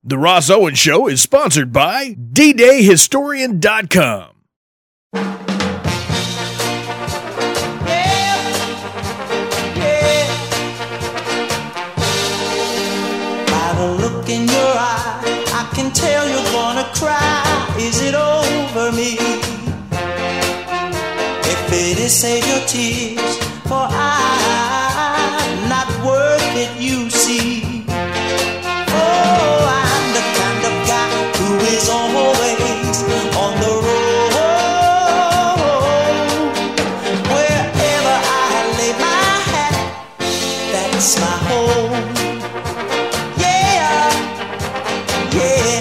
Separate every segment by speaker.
Speaker 1: The Ross Owens Show is sponsored by DDayHistorian.com.
Speaker 2: By the look in your eye, I can tell you're gonna cry. Is it over me? If it is, save your tears, for I'm not worth it, you see. Oh, I'm the kind of guy who is always on the road. Wherever I lay my hat, that's my home. Yeah, yeah.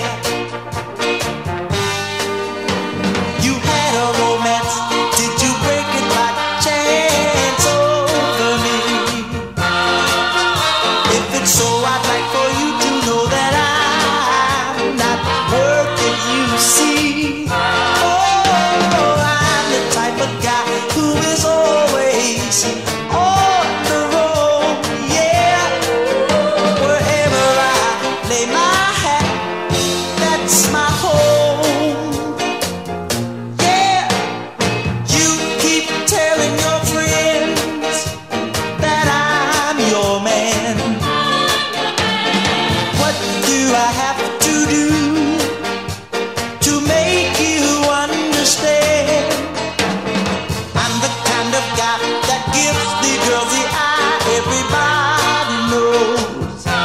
Speaker 2: You had a romance, did you break it by chance over me? If it's so, I'd like for you to know that I'm not worth it, you see. Oh, I'm the type of guy who is always on the road, yeah. Wherever I lay my hat, that's my home, yeah. You keep telling your friends that I'm your man. What do I have to do to make you understand? I'm the kind of guy that gives the girls the eye. Everybody knows I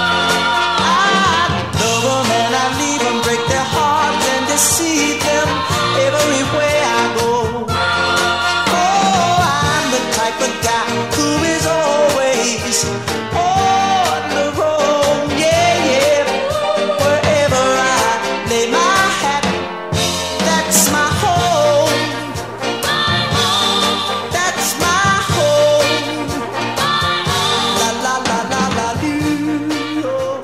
Speaker 2: love them and I leave them, break their hearts and deceive them everywhere I go. Oh, I'm the type of guy who is always on the road, yeah, yeah. Wherever I lay my hat, that's my home. That's my home. La la la la la doo.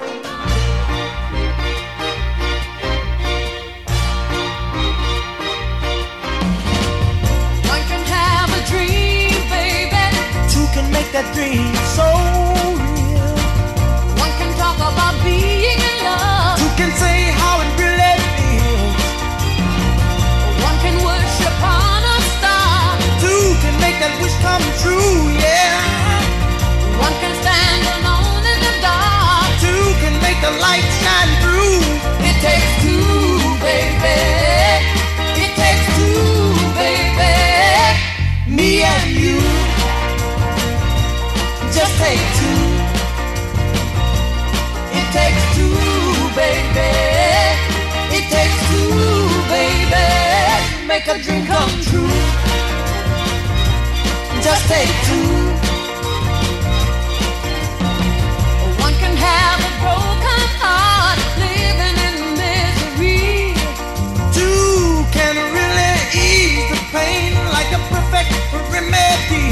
Speaker 3: One can have a dream, baby.
Speaker 2: Two can make that dream so real.
Speaker 3: One can talk about being in love.
Speaker 2: Two can say how it really feels.
Speaker 3: One can worship on a star.
Speaker 2: Two can make that wish come true, yeah.
Speaker 3: One can stand alone in the dark.
Speaker 2: Two can make the light shine through.
Speaker 3: It takes two, baby. It takes two, baby.
Speaker 2: Me and you,
Speaker 3: Just take two. It takes two, baby. It takes two, baby. Make a dream come true. Just take two. One can have a broken heart, living in misery.
Speaker 2: two can really ease the pain like a perfect remedy.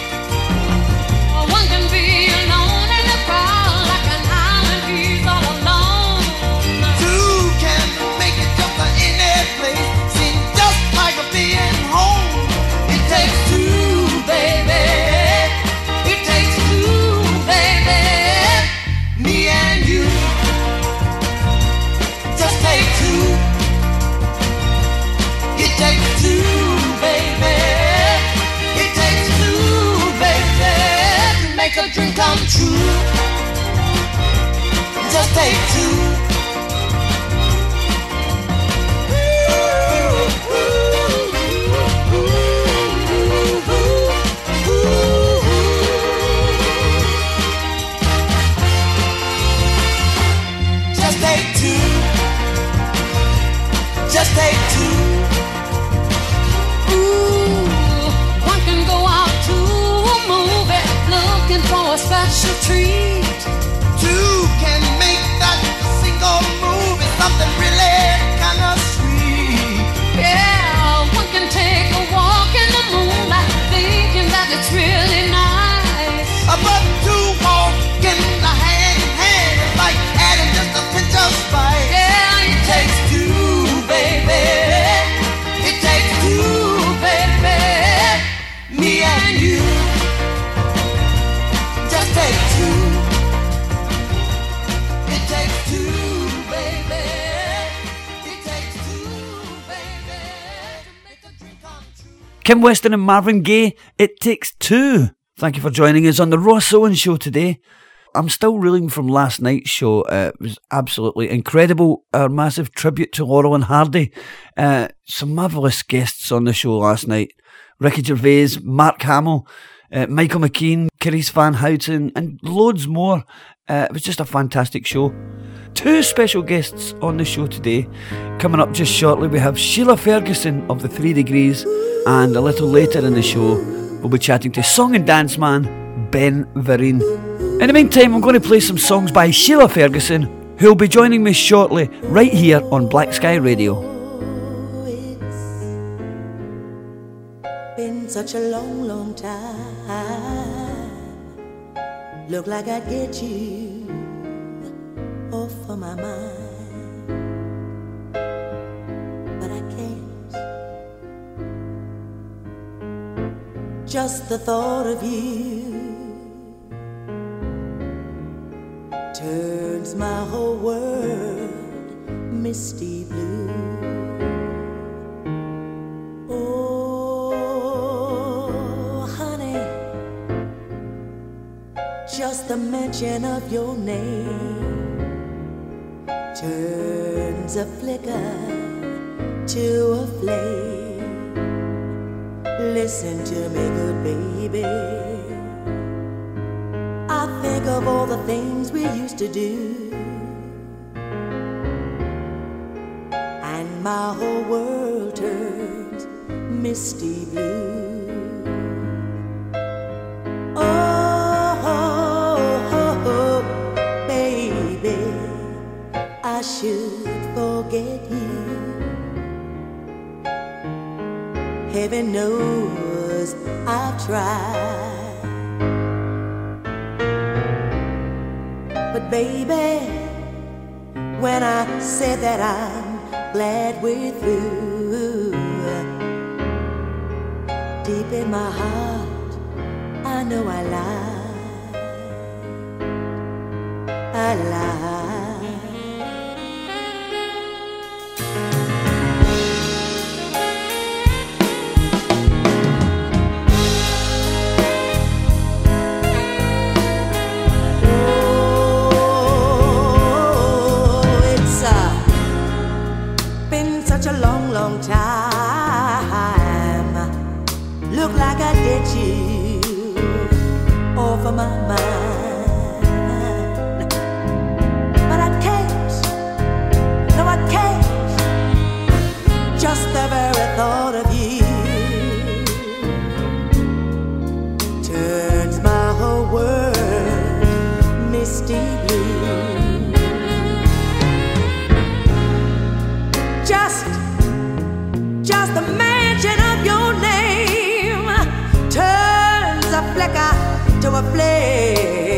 Speaker 3: One can be alone in a crowd, like an island he's all alone.
Speaker 2: Two can make it just in their place, seem just like being home.
Speaker 3: It takes two, baby. It takes two, baby.
Speaker 2: Me and you,
Speaker 3: Just take two. It takes two, baby. It takes two, baby. To make a dream come true. Just take two. Just take two. Just take two. Ooh, one can go out to a movie looking for a special treat.
Speaker 2: two can make that single move. It's something really kind of sweet.
Speaker 3: Yeah, one can take a walk in the moonlight thinking that it's really nice.
Speaker 2: But two walk in the hand in hand, it's like adding just a pinch of spice.
Speaker 3: Yeah, it takes two, baby. It takes two, baby. Me and you. Just take two. It takes two, baby.
Speaker 4: Kim Weston and Marvin Gaye, It Takes Two. Thank you for joining us on the Ross Owen Show today. I'm still reeling from last night's show. It was absolutely incredible. Our massive tribute to Laurel and Hardy. Some marvellous guests on the show last night. Ricky Gervais, Mark Hamill, Michael McKean, Carice Van Houten, and loads more. It was just a fantastic show. 2 special guests on the show today. Coming up just shortly, we have Sheila Ferguson of the 3 Degrees, and a little later in the show, we'll be chatting to song and dance man Ben Vereen. In the meantime, I'm going to play some songs by Sheila Ferguson, who will be joining me shortly right here on Black Sky Radio.
Speaker 2: Been such a long, long time. Look like I'd get you off of my mind, but I can't. Just the thought of you turns my whole world misty blue. Just the mention of your name turns a flicker to a flame. Listen to me, good baby. I think of all the things we used to do, and my whole world turns misty blue. I should forget you. Heaven knows I've tried, but baby, when I said that I'm glad we're through, deep in my heart I know I lied. I lied. Long time. Look like I get you off of my mind, but I can't. No, I can't. Just the very thought of you turns my whole world misty blue. Just the mention of your name turns a flicker to a flame.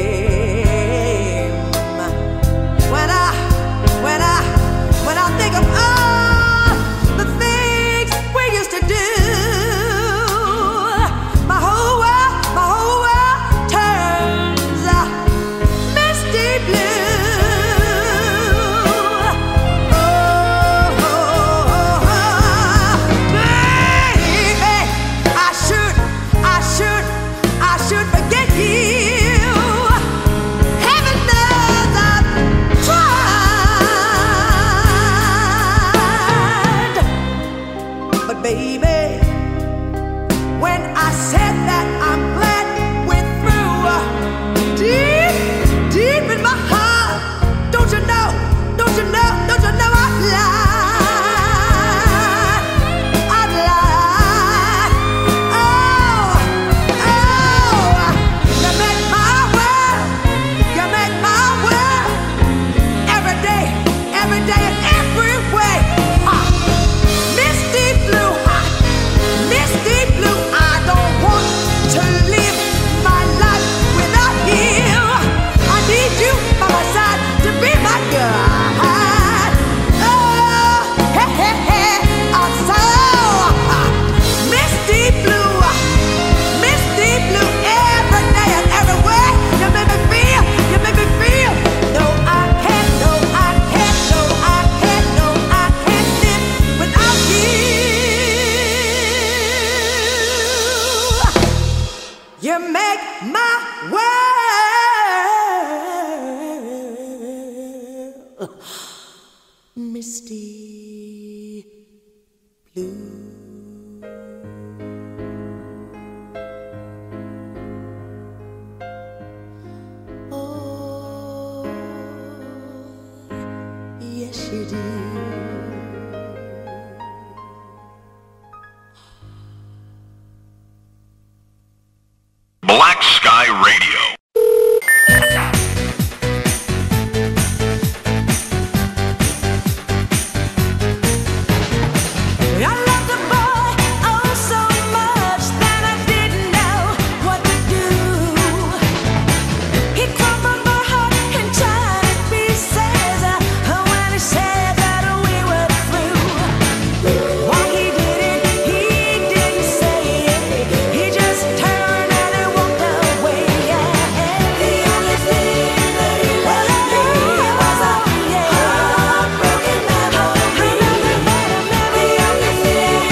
Speaker 2: misty blue. Oh, yes you do.
Speaker 5: Black Sky Radio.
Speaker 2: I love the boy oh so much that I didn't know what to do. He crumbled my heart in tiny pieces when he said that we were through. Why he did it, he didn't say it. He just turned and he walked away. The only thing that he left me was a heartbroken memory. The only thing that he left me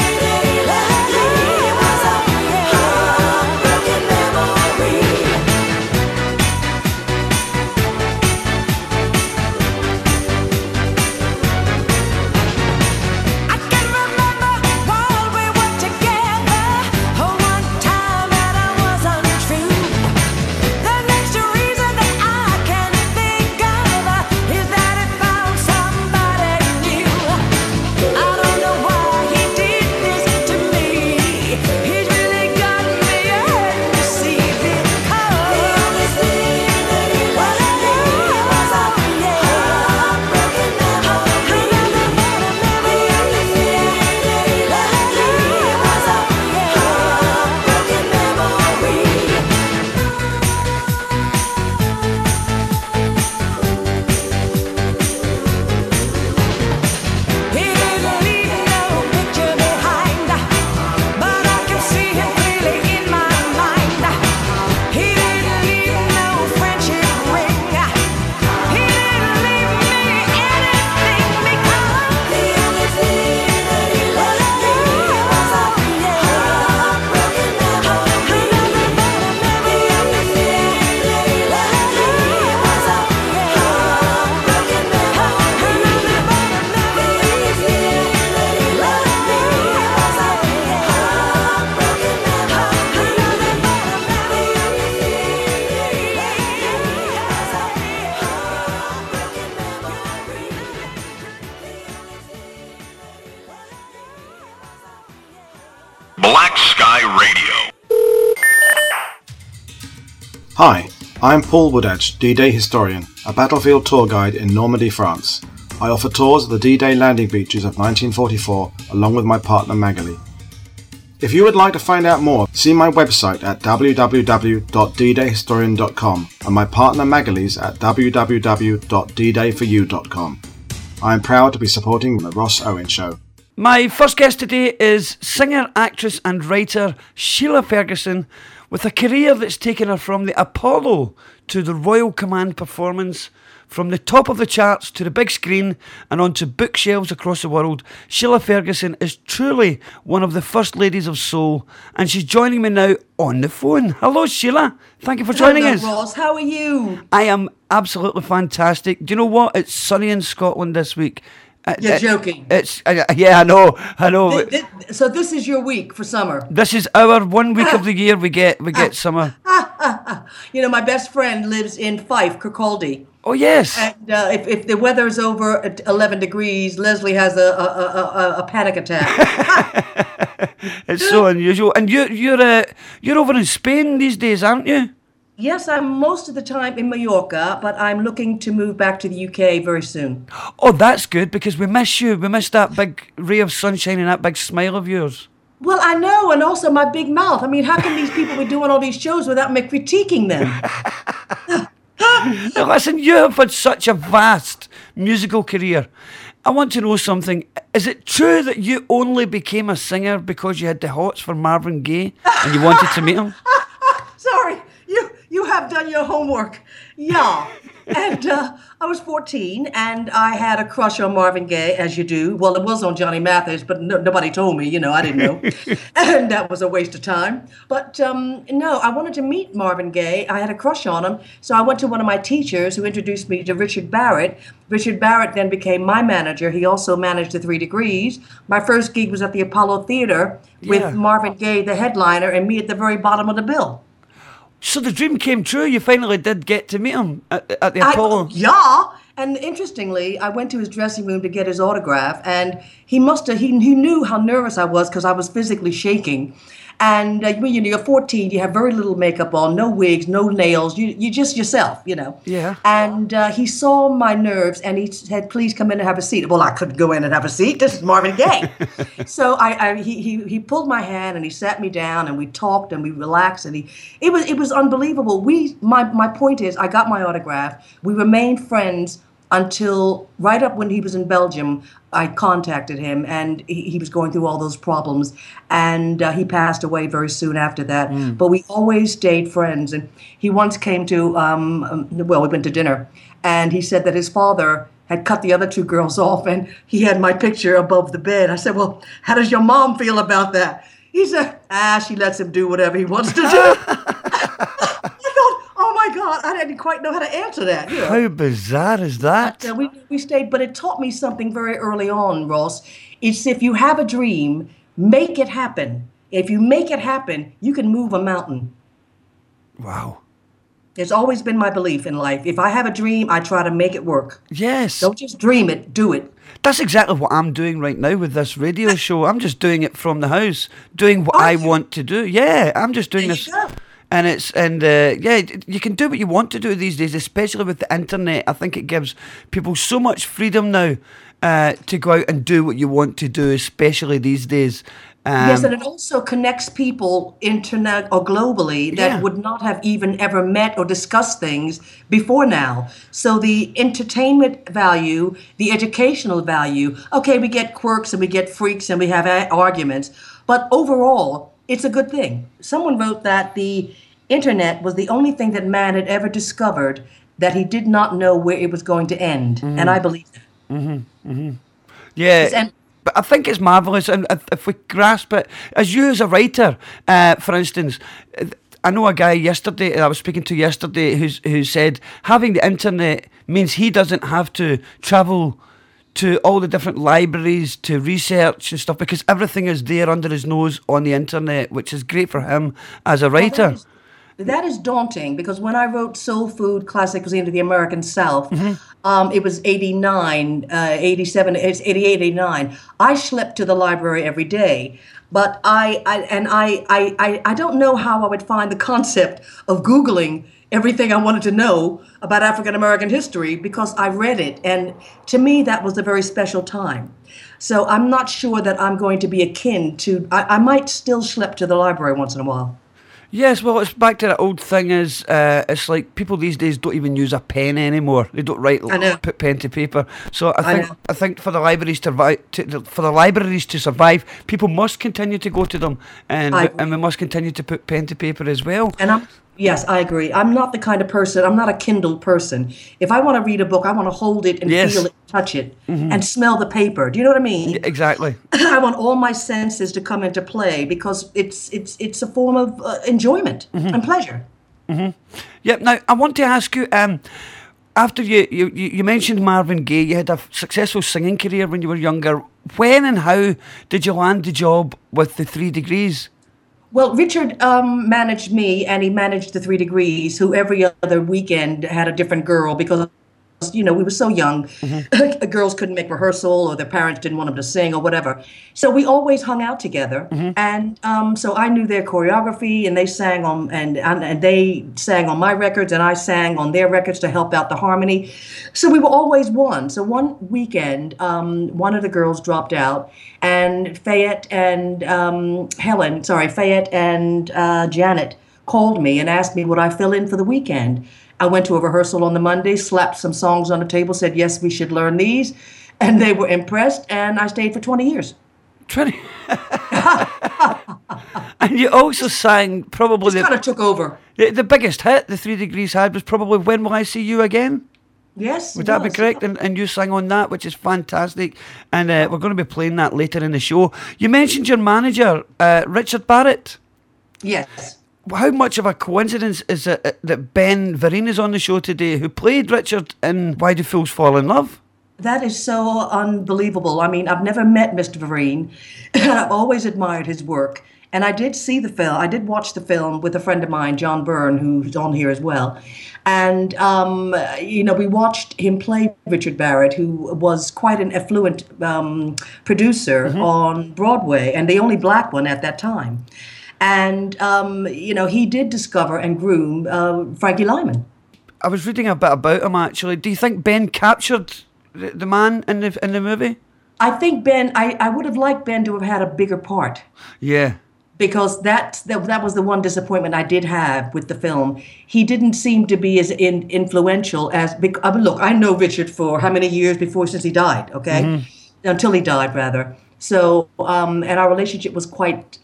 Speaker 2: was a heartbroken memory. I can remember while we were together, one time that I was untrue. The next reason that I can think of is that he found somebody new. I don't know why he did this to me. He's really got me hurt to see this. The only thing that he left me was a heartbroken memory. The only thing that he left me was a heartbroken memory. He didn't leave no picture behind, but I can see him clearly in my mind. He didn't leave no friendship ring. He didn't leave me anything because the only thing that he left me was a heartbroken memory. The only thing that he left me was a heartbroken
Speaker 5: Black Sky Radio.
Speaker 6: Hi, I'm Paul Woodedge, D-Day historian, a battlefield tour guide in Normandy, France. I offer tours of the D-Day landing beaches of 1944 along with my partner Magali. If you would like to find out more, see my website at www.ddayhistorian.com and my partner Magali's at www.ddayforyou.com. I am proud to be supporting the Ross Owen Show.
Speaker 4: My first guest today is singer, actress and writer Sheila Ferguson, with a career that's taken her from the Apollo to the Royal Command performance, from the top of the charts to the big screen and onto bookshelves across the world. Sheila Ferguson is truly one of the first ladies of soul, and she's joining me now on the phone. Hello Sheila, thank you for joining us.
Speaker 7: Ross, how are you?
Speaker 4: I am absolutely fantastic. Do you know what? It's sunny in Scotland this week.
Speaker 7: You're joking.
Speaker 4: It's yeah, I know.
Speaker 7: So this is your week for summer.
Speaker 4: This is our 1 week of the year we get summer.
Speaker 7: You know, my best friend lives in Fife, Kirkcaldy.
Speaker 4: Oh yes.
Speaker 7: And if the weather's over at 11 degrees, Leslie has a panic attack.
Speaker 4: It's so unusual. And you're over in Spain these days, aren't you?
Speaker 7: Yes, I'm most of the time in Mallorca, but I'm looking to move back to the UK very soon.
Speaker 4: Oh, that's good, because we miss you. We miss that big ray of sunshine and that big smile of yours.
Speaker 7: Well, I know, and also my big mouth. I mean, how can these people be doing all these shows without me critiquing them?
Speaker 4: Now, listen, you have had such a vast musical career. I want to know something. Is it true that you only became a singer because you had the hots for Marvin Gaye and you wanted to meet him?
Speaker 7: Sorry, you have done your homework. Yeah. And I was 14, and I had a crush on Marvin Gaye, as you do. Well, it was on Johnny Mathis, but nobody told me, I didn't know. And that was a waste of time. But no, I wanted to meet Marvin Gaye. I had a crush on him. So I went to one of my teachers who introduced me to Richard Barrett. Richard Barrett then became my manager. He also managed the 3 Degrees. My first gig was at the Apollo Theater with Marvin Gaye, the headliner, and me at the very bottom of the bill.
Speaker 4: So the dream came true. You finally did get to meet him at the Apollo.
Speaker 7: Yeah. And interestingly, I went to his dressing room to get his autograph, and he knew how nervous I was because I was physically shaking. And when you're 14, you have very little makeup on, no wigs, no nails. You're just yourself,
Speaker 4: Yeah.
Speaker 7: And he saw my nerves, and he said, "Please come in and have a seat." Well, I couldn't go in and have a seat. This is Marvin Gaye. So he pulled my hand, and he sat me down, and we talked, and we relaxed, and it was unbelievable. My point is, I got my autograph. We remained friends until right up when he was in Belgium. I contacted him, and he was going through all those problems, and he passed away very soon after that. But we always stayed friends, and he once came to, we went to dinner, and he said that his father had cut the other 2 girls off, and he had my picture above the bed. I said, "Well, how does your mom feel about that?" He said, "She lets him do whatever he wants to do." Oh my God, I didn't quite know how to answer that.
Speaker 4: How bizarre is that?
Speaker 7: We stayed, but it taught me something very early on, Ross. It's if you have a dream, make it happen. If you make it happen, you can move a mountain.
Speaker 4: Wow.
Speaker 7: It's always been my belief in life. If I have a dream, I try to make it work.
Speaker 4: Yes.
Speaker 7: Don't just dream it, do it.
Speaker 4: That's exactly what I'm doing right now with this radio show. I'm just doing it from the house, doing what I want to do. Yeah, I'm just doing this. And you can do what you want to do these days, especially with the internet. I think it gives people so much freedom now to go out and do what you want to do, especially these days.
Speaker 7: Yes, and it also connects people internet or globally that would not have even ever met or discussed things before now. So the entertainment value, the educational value, okay, we get quirks and we get freaks and we have arguments, but overall, it's a good thing. Someone wrote that the internet was the only thing that man had ever discovered that he did not know where it was going to end. And I believe that.
Speaker 4: Yeah. But I think it's marvellous, and if we grasp it, as you as a writer, for instance, I know a guy I was speaking to yesterday who said having the internet means he doesn't have to travel to all the different libraries to research and stuff, because everything is there under his nose on the internet, which is great for him as a writer.
Speaker 7: That is daunting, because when I wrote Soul Food, Classic Cuisine of the American South, it was 89, 87, it's 88, 89. I schlepped to the library every day. But I don't know how I would find the concept of Googling everything I wanted to know about African American history, because I read it. And to me, that was a very special time. So I'm not sure that I'm going to be akin to, I might still schlep to the library once in a while.
Speaker 4: Yes, well, it's back to that old thing is, it's like people these days don't even use a pen anymore. They don't put pen to paper. So I think for the libraries to survive, people must continue to go to them, and we must continue to put pen to paper as well.
Speaker 7: Yes, I agree. I'm not the kind of person, I'm not a Kindle person. If I want to read a book, I want to hold it and feel it, touch it, and smell the paper. Do you know what I mean?
Speaker 4: Yeah, exactly.
Speaker 7: I want all my senses to come into play, because it's a form of enjoyment and pleasure.
Speaker 4: Yep. Now, I want to ask you, after you mentioned Marvin Gaye, you had a successful singing career when you were younger. When and how did you land the job with the 3 Degrees?
Speaker 7: Well, Richard managed me, and he managed the 3 Degrees, who every other weekend had a different girl, because, we were so young. Girls couldn't make rehearsal, or their parents didn't want them to sing or whatever. So we always hung out together. And so I knew their choreography, and they sang on, and they sang on my records, and I sang on their records to help out the harmony. So we were always one. So one weekend, one of the girls dropped out, and Fayette and Janet called me and asked me would I fill in for the weekend. I went to a rehearsal on the Monday, slapped some songs on the table, said, yes, we should learn these. And they were impressed, and I stayed for 20 years.
Speaker 4: 20? And you also sang probably...
Speaker 7: Just kind of took over.
Speaker 4: The biggest hit the 3 Degrees had was probably When Will I See You Again?
Speaker 7: Yes.
Speaker 4: Would
Speaker 7: it
Speaker 4: that be
Speaker 7: was.
Speaker 4: correct? And you sang on that, which is fantastic. And we're going to be playing that later in the show. You mentioned your manager, Richard Barrett.
Speaker 7: Yes.
Speaker 4: How much of a coincidence is it that Ben Vereen is on the show today, who played Richard in Why Do Fools Fall in Love?
Speaker 7: That is so unbelievable. I mean, I've never met Mr. Vereen. I've always admired his work. And I did see the film. I did watch the film with a friend of mine, John Byrne, who's on here as well. And, we watched him play Richard Barrett, who was quite an affluent producer on Broadway, and the only black one at that time. And, he did discover and groom Frankie Lyman.
Speaker 4: I was reading a bit about him, actually. Do you think Ben captured the man in the movie?
Speaker 7: I think Ben, I would have liked Ben to have had a bigger part.
Speaker 4: Yeah.
Speaker 7: Because that was the one disappointment I did have with the film. He didn't seem to be as influential as... look, I know Richard for how many years since he died, okay? Until he died, rather. So, and our relationship was quite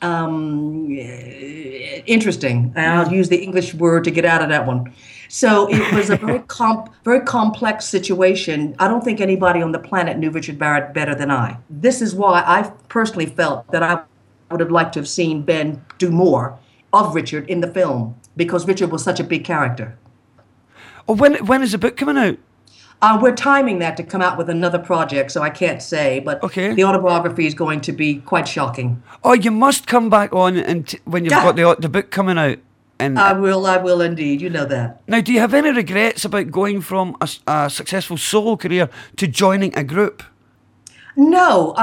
Speaker 7: interesting. And I'll use the English word to get out of that one. So it was a very complex situation. I don't think anybody on the planet knew Richard Barrett better than I. This is why I personally felt that I would have liked to have seen Ben do more of Richard in the film, because Richard was such a big character.
Speaker 4: Oh, when is the book coming out?
Speaker 7: We're timing that to come out with another project, so I can't say, but
Speaker 4: Okay.
Speaker 7: The autobiography is going to be quite shocking.
Speaker 4: Oh, you must come back on when you've got the book coming out. And
Speaker 7: I will indeed, you know that.
Speaker 4: now, do you have any regrets about going from a successful solo career to joining a group?
Speaker 7: No,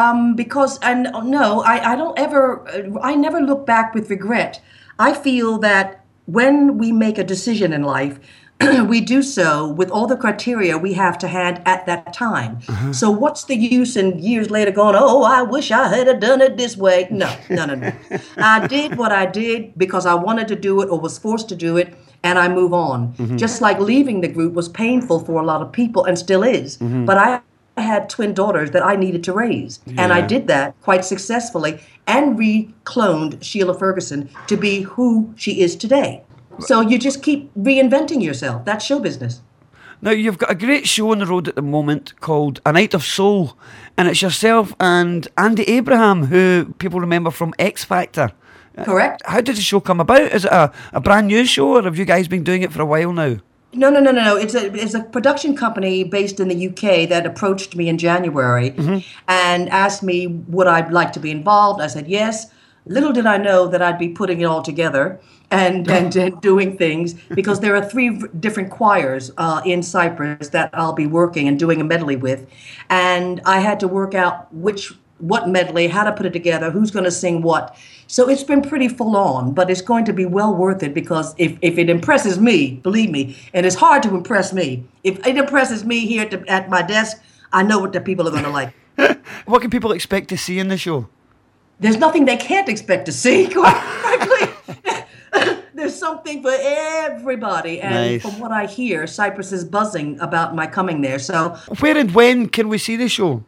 Speaker 7: I never look back with regret. I feel that when we make a decision in life, we do so with all the criteria we have to hand at that time. So what's the use in years later going, oh, I wish I had done it this way? No. I did what I did because I wanted to do it or was forced to do it, and I move on. Just like leaving the group was painful for a lot of people and still is. But I had twin daughters that I needed to raise. And I did that quite successfully and recloned Sheila Ferguson to be who she is today. So you just keep reinventing yourself. That's show business.
Speaker 4: Now, you've got a great show on the road at the moment called A Night of Soul, and it's yourself and Andy Abraham, who people remember from X Factor.
Speaker 7: Correct.
Speaker 4: How did the show come about? Is it a brand new show, or have you guys been doing it for a while now?
Speaker 7: No. It's a production company based in the UK that approached me in January and asked me would I like to be involved. I said yes. Little did I know that I'd be putting it all together and doing things, because there are 3 different choirs in Cyprus that I'll be working and doing a medley with. And I had to work out what medley, how to put it together, who's going to sing what. So it's been pretty full on, but it's going to be well worth it, because if it impresses me, believe me, and it's hard to impress me, if it impresses me here at my desk, I know what the people are going to like.
Speaker 4: What can people expect to see in the show?
Speaker 7: There's nothing they can't expect to see, quite frankly. There's something for everybody. And
Speaker 4: Nice.
Speaker 7: from what I hear, Cyprus is buzzing about my coming there. So
Speaker 4: Where and when can we see the show?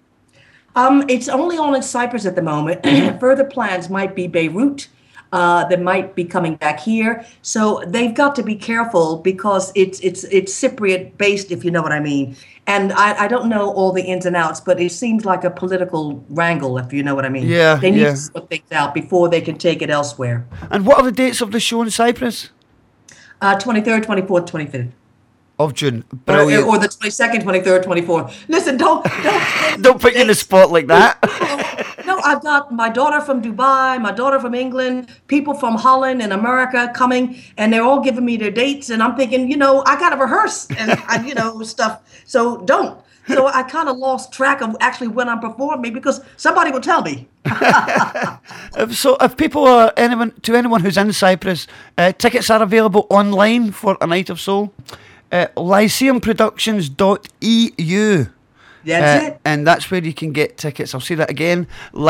Speaker 7: it's only on in Cyprus at the moment. Further plans might be Beirut. They might be coming back here. So they've got to be careful, because it's Cypriot based, if you know what I mean. And I don't know all the ins and outs, but it seems like a political wrangle, if you know what I mean.
Speaker 4: Yeah,
Speaker 7: They need
Speaker 4: yeah.
Speaker 7: to sort things out before they can take it elsewhere.
Speaker 4: And what are the dates of the show in Cyprus?
Speaker 7: 23rd, 24th, 25th.
Speaker 4: Of June. Brilliant.
Speaker 7: Or the 22nd, 23rd, 24th. Listen, don't
Speaker 4: Don't put you in the spot like that.
Speaker 7: No, I've got my daughter from Dubai, my daughter from England, people from Holland and America coming, and they're all giving me their dates, and I'm thinking, I got to rehearse and stuff. So don't. So I kind of lost track of actually when I'm performing, because somebody will tell me.
Speaker 4: So if people are anyone who's in Cyprus, tickets are available online for A Night of Soul. LyceumProductions.eu.
Speaker 7: That's it.
Speaker 4: And that's where you can get tickets. I'll say that again.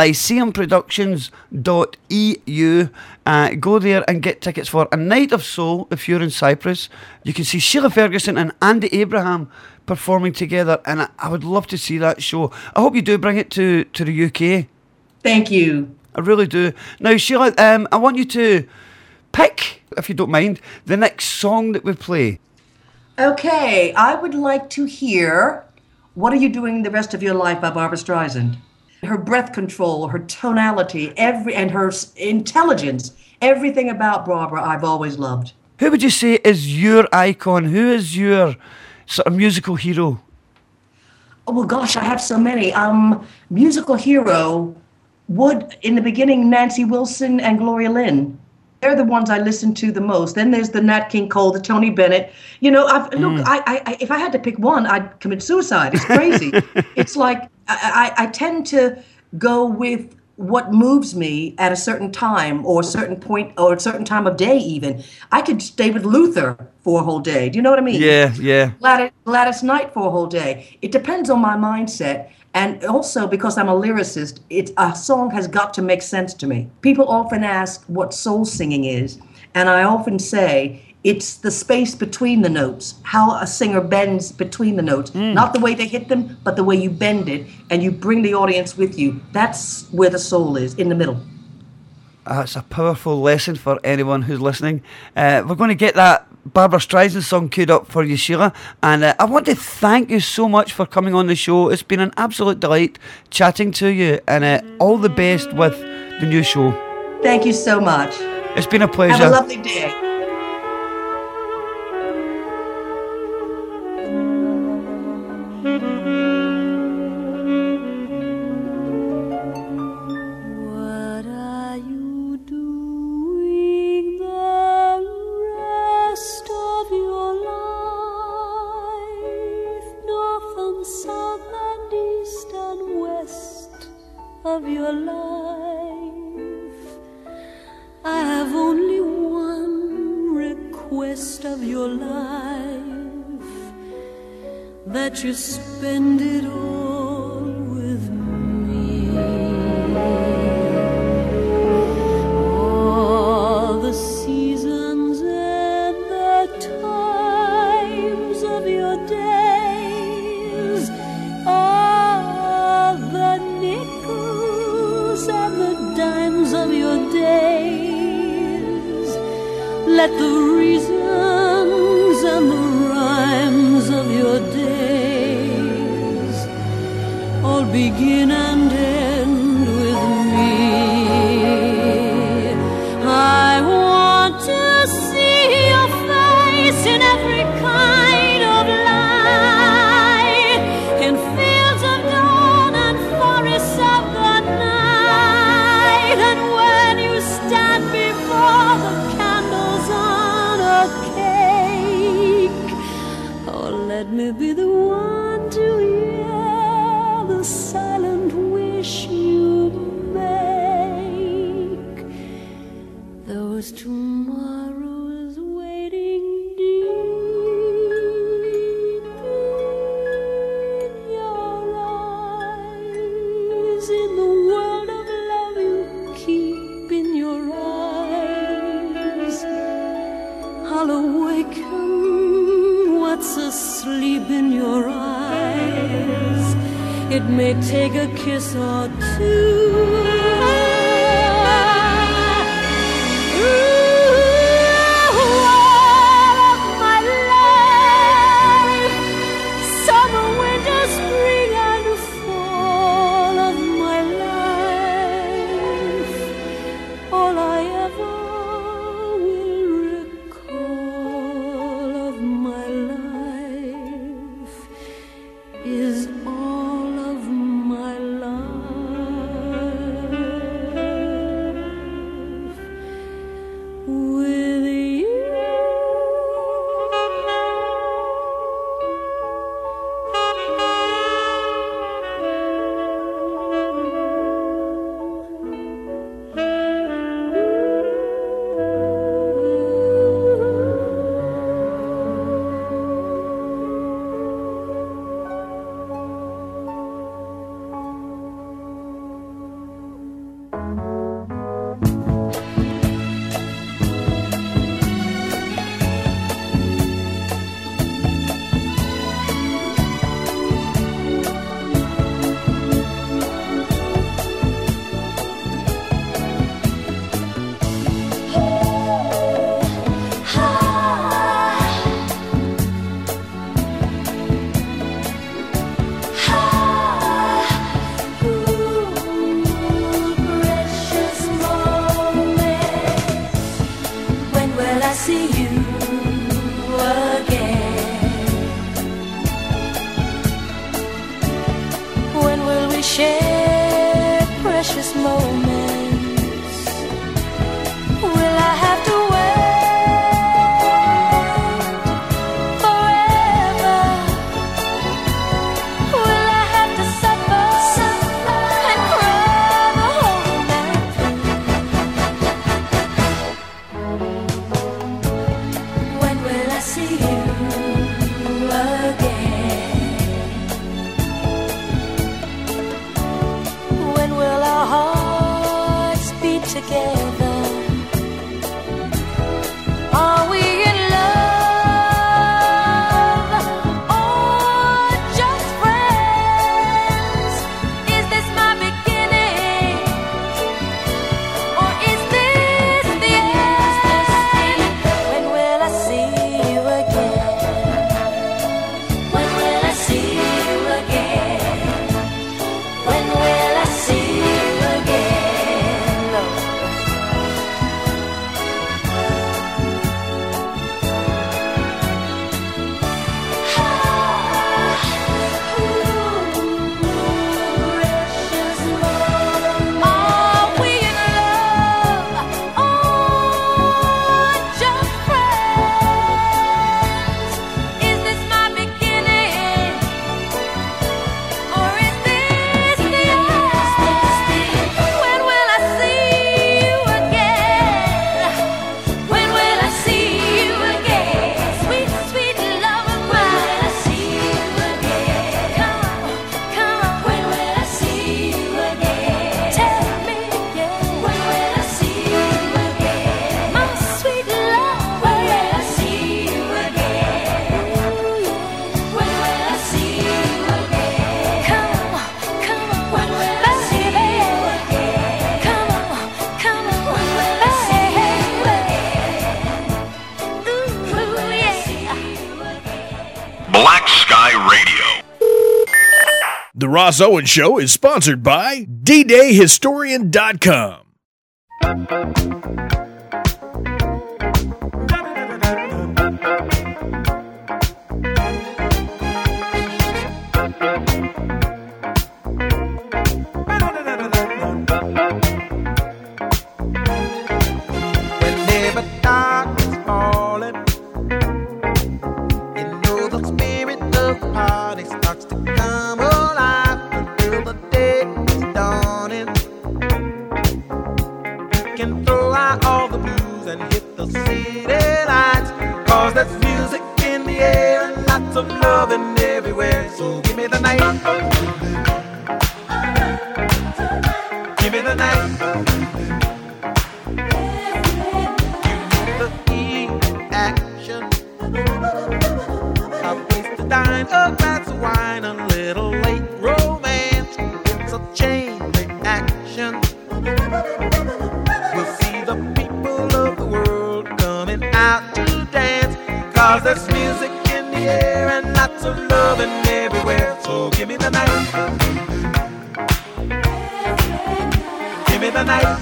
Speaker 4: LyceumProductions.eu. Go there and get tickets for A Night of Soul if you're in Cyprus. You can see Sheila Ferguson and Andy Abraham performing together, and I would love to see that show. I hope you do bring it to the UK.
Speaker 7: Thank you.
Speaker 4: I really do. Now, Sheila, I want you to pick, if you don't mind, the next song that we play.
Speaker 7: Okay, I would like to hear What Are You Doing the Rest of Your Life by Barbara Streisand. Her breath control, her tonality, and her intelligence, everything about Barbara I've always loved.
Speaker 4: Who would you say is your icon? Who is your sort of musical hero?
Speaker 7: Oh, well, gosh, I have so many. Musical hero would, in the beginning, Nancy Wilson and Gloria Lynn. They're the ones I listen to the most. Then there's the Nat King Cole, the Tony Bennett. You know, if I had to pick one, I'd commit suicide. It's crazy. It's like I tend to go with what moves me at a certain time or a certain point or a certain time of day even. I could stay with Luther for a whole day. Do you know what I mean?
Speaker 4: Yeah.
Speaker 7: Gladys Knight for a whole day. It depends on my mindset. And also because I'm a lyricist, a song has got to make sense to me. People often ask what soul singing is. And I often say, it's the space between the notes, how a singer bends between the notes. Not the way they hit them, but the way you bend it, and you bring the audience with you. That's where the soul is, in the middle.
Speaker 4: It's a powerful lesson for anyone who's listening. We're going to get that Barbara Streisand song queued up for you, Sheila. And I want to thank you so much for coming on the show. It's been an absolute delight chatting to you, and all the best with the new show.
Speaker 7: Thank you so much.
Speaker 4: It's been a pleasure.
Speaker 7: Have a lovely day.
Speaker 8: What are you doing the rest of your life? North and south and east and west of your life. I have only one request of your life, that you spend it all with me. All the seasons and the times of your days, all the nickels and the dimes of your days. Let the reasons and the rhymes of your days all begin and end with me. I want to see your face in every kind of light, in fields of dawn and forests of the night. And when you stand before the candles on a cake, oh, let me be the one to hear the silent wish you make. Those tomorrows waiting deep in your eyes, in the world of love you keep in your eyes. I'll awaken what's asleep in your eyes. It may take a kiss or two. All of my life, summer, winter, spring, and fall of my life, all I ever will recall of my life is all of my life. share precious moments? Will I have to wait forever? Will I have to suffer and cry the whole night through? When will I see you again? When will our hearts beat together? Are we in love or just friends? Is this my beginning or is this the end? When will I see you again? When will I see you again? When will I see you again, Lord? Precious Lord, are we in love or just friends? Is this my beginning or is this the end? When will I see you again? When will I see you again? Sweet, sweet love of mine. When will I see you again? Come on, come on. When will I see you again? Tell me again. When will I see you again? My sweet love. When will I see you again? When will I see you again? Come on, come on. When will I see you again? Come on, come on. When will I see you again? Ooh, yeah.
Speaker 5: Black Sky Radio.
Speaker 1: The Ross Owen Show is sponsored by DDayHistorian.com.
Speaker 2: Whenever dark is falling, you know the spirit of the party starts to come alive until the day is dawning. You can throw out all the blues and hit the city lights, 'cause there's music in the air and lots of loving everywhere. So give me the night. Give me the night. The heat, action, a place to dine, a glass of wine, a little late romance. It's a chain reaction. We'll see the people of the world coming out to dance, 'cause there's music in the air and lots of loving everywhere. So give me the night. Give me the night.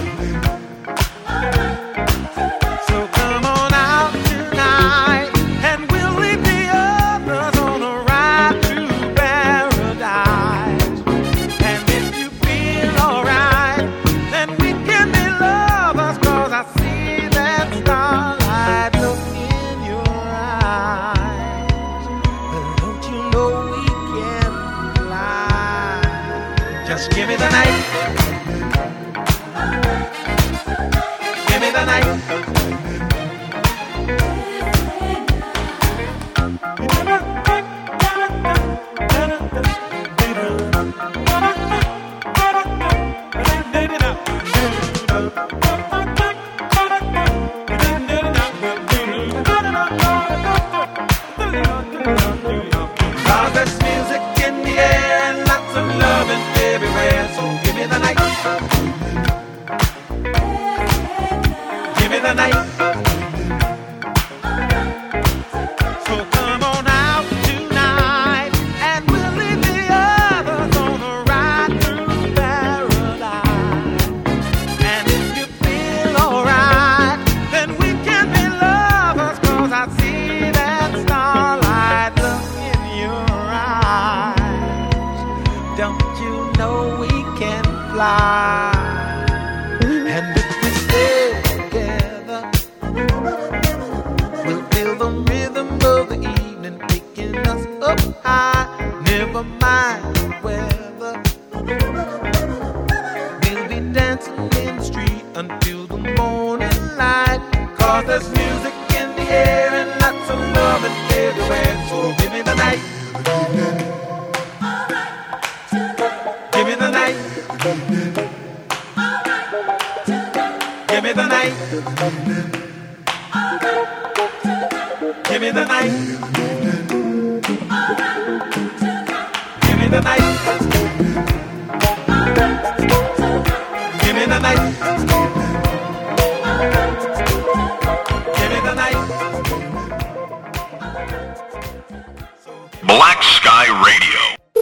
Speaker 2: So come on out tonight, and we'll leave the others on a ride to paradise. And if you feel alright, then we can be lovers, 'cause I see that starlight look in your eyes. But don't you know we can fly? Just give me the night. Give me the night. Cause there's music in the air and lots of loving everywhere. So give me the night. you know we can fly. And if we stay together, we'll feel the rhythm of the evening picking us up high. Never mind the weather, we'll be dancing in the street until the morning light. 'Cause there's music in the air and lots of loving everywhere. So give me the night. Give me the night. Give me the night. Give me the night. Give me the night. Give me the night. Give me the night.
Speaker 5: Black Sky Radio.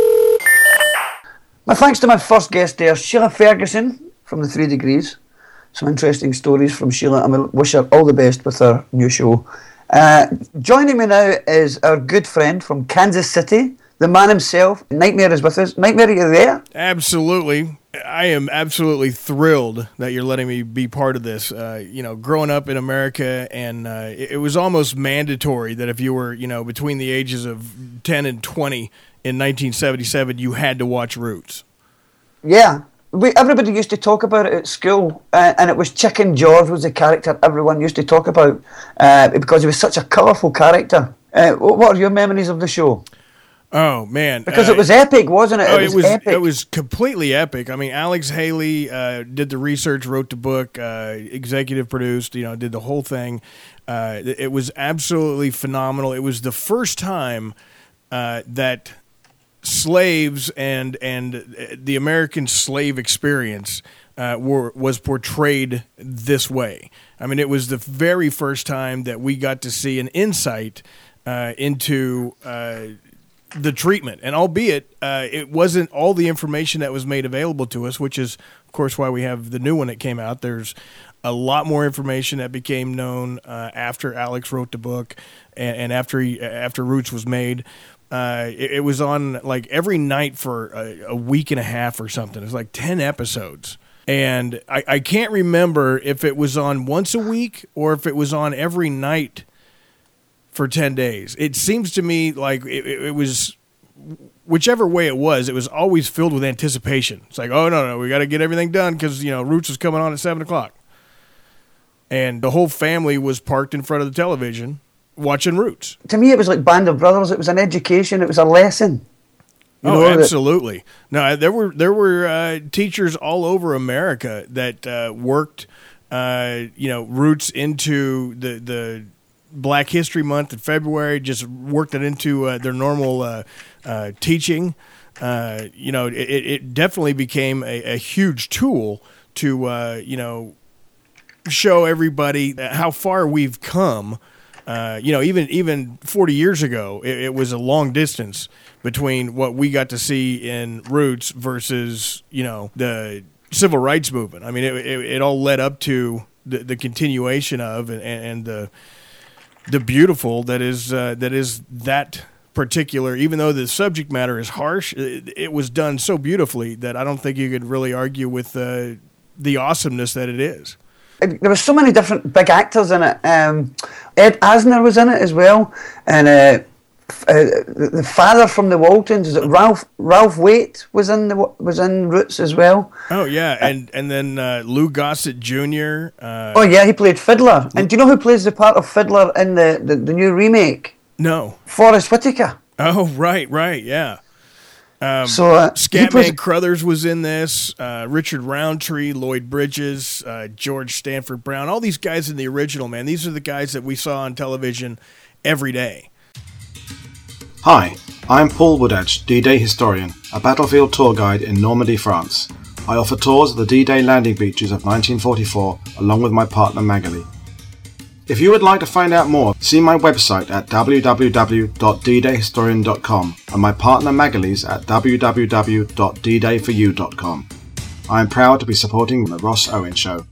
Speaker 4: My thanks to my first guest there, Sheila Ferguson from the 3 Degrees. Some interesting stories from Sheila, and I wish her all the best with her new show. Joining me now is our good friend from Kansas City, the man himself. Nightmare is with us. Nightmare, are you there?
Speaker 1: Absolutely. I am absolutely thrilled that you're letting me be part of this. Growing up in America, and it was almost mandatory that if you were, between the ages of 10 and 20 in 1977, you had to watch Roots.
Speaker 4: Yeah. Everybody used to talk about it at school, and it was Chicken George was the character everyone used to talk about because he was such a colourful character. What are your memories of the show?
Speaker 1: Oh, man.
Speaker 4: Because it was epic, wasn't it?
Speaker 1: It was
Speaker 4: epic.
Speaker 1: It was completely epic. I mean, Alex Haley did the research, wrote the book, executive produced, did the whole thing. It was absolutely phenomenal. It was the first time that slaves and the American slave experience was portrayed this way. I mean, it was the very first time that we got to see an insight into the treatment, and albeit it wasn't all the information that was made available to us, which is, of course, why we have the new one that came out. There's a lot more information that became known after Alex wrote the book and after Roots was made. It was on like every night for a week and a half or something. It was like 10 episodes. And I can't remember if it was on once a week or if it was on every night for 10 days. It seems to me like it was, whichever way it was always filled with anticipation. It's like, oh, no, we got to get everything done because, Roots was coming on at 7 o'clock. And the whole family was parked in front of the television watching Roots.
Speaker 4: To me, it was like Band of Brothers. It was an education. It was a lesson.
Speaker 1: Absolutely. No, there were teachers all over America that worked, Roots into the Black History Month in February. Just worked it into their normal teaching. It definitely became a huge tool to show everybody how far we've come. Even 40 years ago, it was a long distance between what we got to see in Roots versus, the civil rights movement. I mean, it all led up to the continuation of and the beautiful that is that particular. Even though the subject matter is harsh, it was done so beautifully that I don't think you could really argue with the awesomeness that it is.
Speaker 4: There were so many different big actors in it. Ed Asner was in it as well, and the father from the Waltons, is it Ralph Waite was in Roots as well.
Speaker 1: Oh yeah, and then Lou Gossett Jr.
Speaker 4: He played Fiddler. And do you know who plays the part of Fiddler in the new remake?
Speaker 1: No,
Speaker 4: Forrest Whitaker.
Speaker 1: Oh right, yeah.
Speaker 4: Scatman
Speaker 1: Crothers was in this, Richard Roundtree, Lloyd Bridges, George Stanford Brown, all these guys in the original, man. These are the guys that we saw on television every day.
Speaker 6: Hi, I'm Paul Woodedge, D-Day historian, a battlefield tour guide in Normandy, France. I offer tours of the D-Day landing beaches of 1944 along with my partner Magali. If you would like to find out more, see my website at www.ddayhistorian.com and my partner Magali's at www.ddayforyou.com. I am proud to be supporting the Ross Owen Show.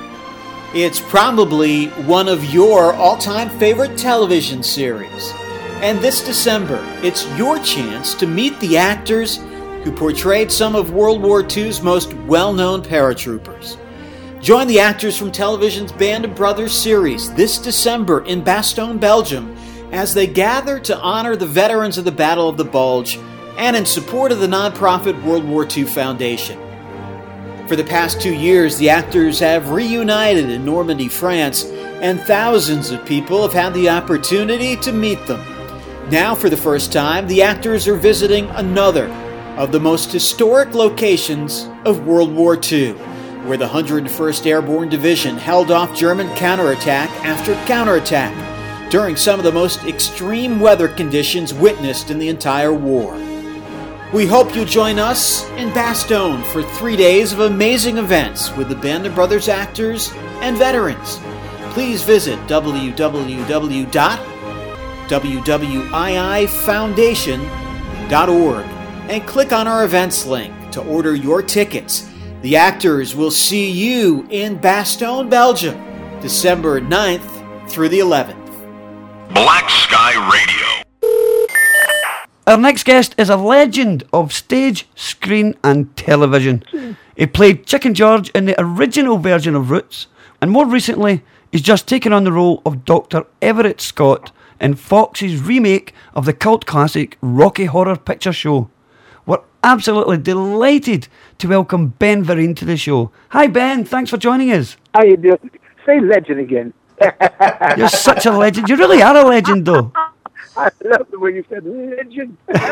Speaker 9: It's probably one of your all-time favorite television series. And this December, it's your chance to meet the actors who portrayed some of World War II's most well-known paratroopers. Join the actors from television's Band of Brothers series this December in Bastogne, Belgium, as they gather to honor the veterans of the Battle of the Bulge and in support of the nonprofit World War II Foundation. For the past 2 years, the actors have reunited in Normandy, France, and thousands of people have had the opportunity to meet them. Now, for the first time, the actors are visiting another of the most historic locations of World War II, where the 101st Airborne Division held off German counterattack after counterattack during some of the most extreme weather conditions witnessed in the entire war. We hope you'll join us in Bastogne for 3 days of amazing events with the Band of Brothers actors and veterans. Please visit www.wwifoundation.org and click on our events link to order your tickets. The actors will see you in Bastogne, Belgium, December 9th through the 11th.
Speaker 5: Black Sky Radio.
Speaker 4: Our next guest is a legend of stage, screen and television. He played Chicken George in the original version of Roots, and more recently, he's just taken on the role of Dr. Everett Scott in Fox's remake of the cult classic Rocky Horror Picture Show. We're absolutely delighted to welcome Ben Vereen to the show. Hi Ben, thanks for joining us.
Speaker 10: How you doing? Say legend again.
Speaker 4: You're such a legend. You really are a legend though.
Speaker 10: I love the way you said legend.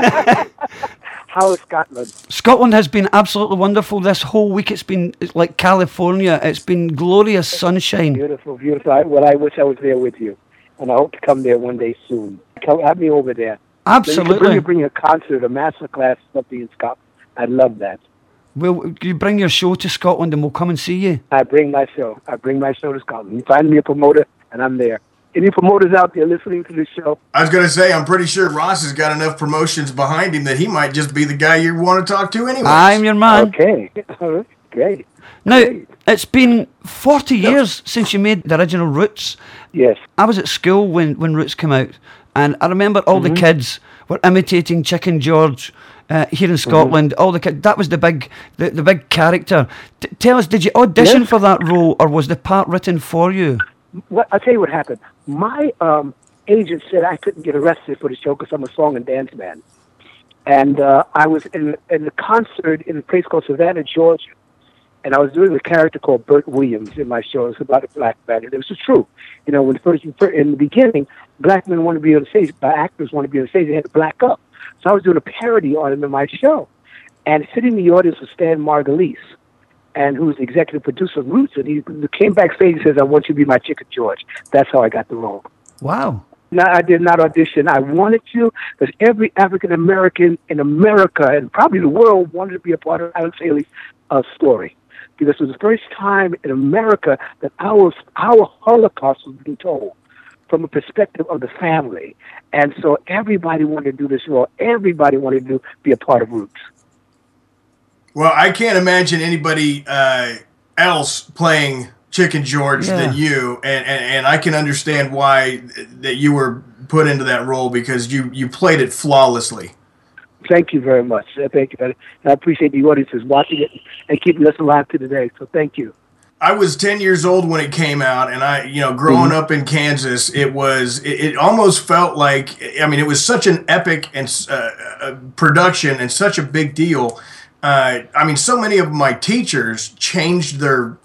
Speaker 10: How is Scotland?
Speaker 4: Scotland has been absolutely wonderful this whole week. It's been like California. It's been glorious sunshine.
Speaker 10: Beautiful, beautiful. I wish I was there with you. And I hope to come there one day soon. Have me over there.
Speaker 4: Absolutely.
Speaker 10: Bring a concert, a master class, something in Scotland. I'd love that.
Speaker 4: Well, you bring your show to Scotland and we'll come and see you.
Speaker 10: I bring my show to Scotland. You find me a promoter and I'm there. Any promoters out there listening to this show?
Speaker 1: I was going to say, I'm pretty sure Ross has got enough promotions behind him that he might just be the guy you want to talk to anyway.
Speaker 4: I'm your man.
Speaker 10: Okay. All right. Great.
Speaker 4: Now,
Speaker 10: Great.
Speaker 4: It's been 40 years since you made the original Roots.
Speaker 10: Yes.
Speaker 4: I was at school when Roots came out, and I remember all the kids were imitating Chicken George here in Scotland. All the kids, that was the big character. Tell us, did you audition for that role, or was the part written for you?
Speaker 10: I'll tell you what happened. My agent said I couldn't get arrested for the show because I'm a song and dance man. And I was in a concert in a place called Savannah, Georgia. And I was doing a character called Bert Williams in my show. It was about a black man. And it was true. You know, when in the beginning, black men wanted to be on the stage, actors wanted to be on the stage, they had to black up. So I was doing a parody on him in my show. And sitting in the audience was Stan Margulies, and who was the executive producer of Roots. And he came backstage and says, I want you to be my Chicken George. That's how I got the role.
Speaker 4: Wow.
Speaker 10: No, I did not audition. I wanted to, because every African-American in America and probably the world wanted to be a part of Alex Haley's story. Because it was the first time in America that our Holocaust was being told from a perspective of the family. And so everybody wanted to do this role. Everybody wanted to be a part of Roots.
Speaker 1: Well, I can't imagine anybody else playing Chicken George than you, and I can understand why that you were put into that role, because you played it flawlessly.
Speaker 10: Thank you very much. Thank you. And I appreciate the audiences watching it and keeping us alive to today. So thank you.
Speaker 1: I was 10 years old when it came out, and growing up in Kansas, it almost felt like, it was such an epic and production and such a big deal. So many of my teachers changed their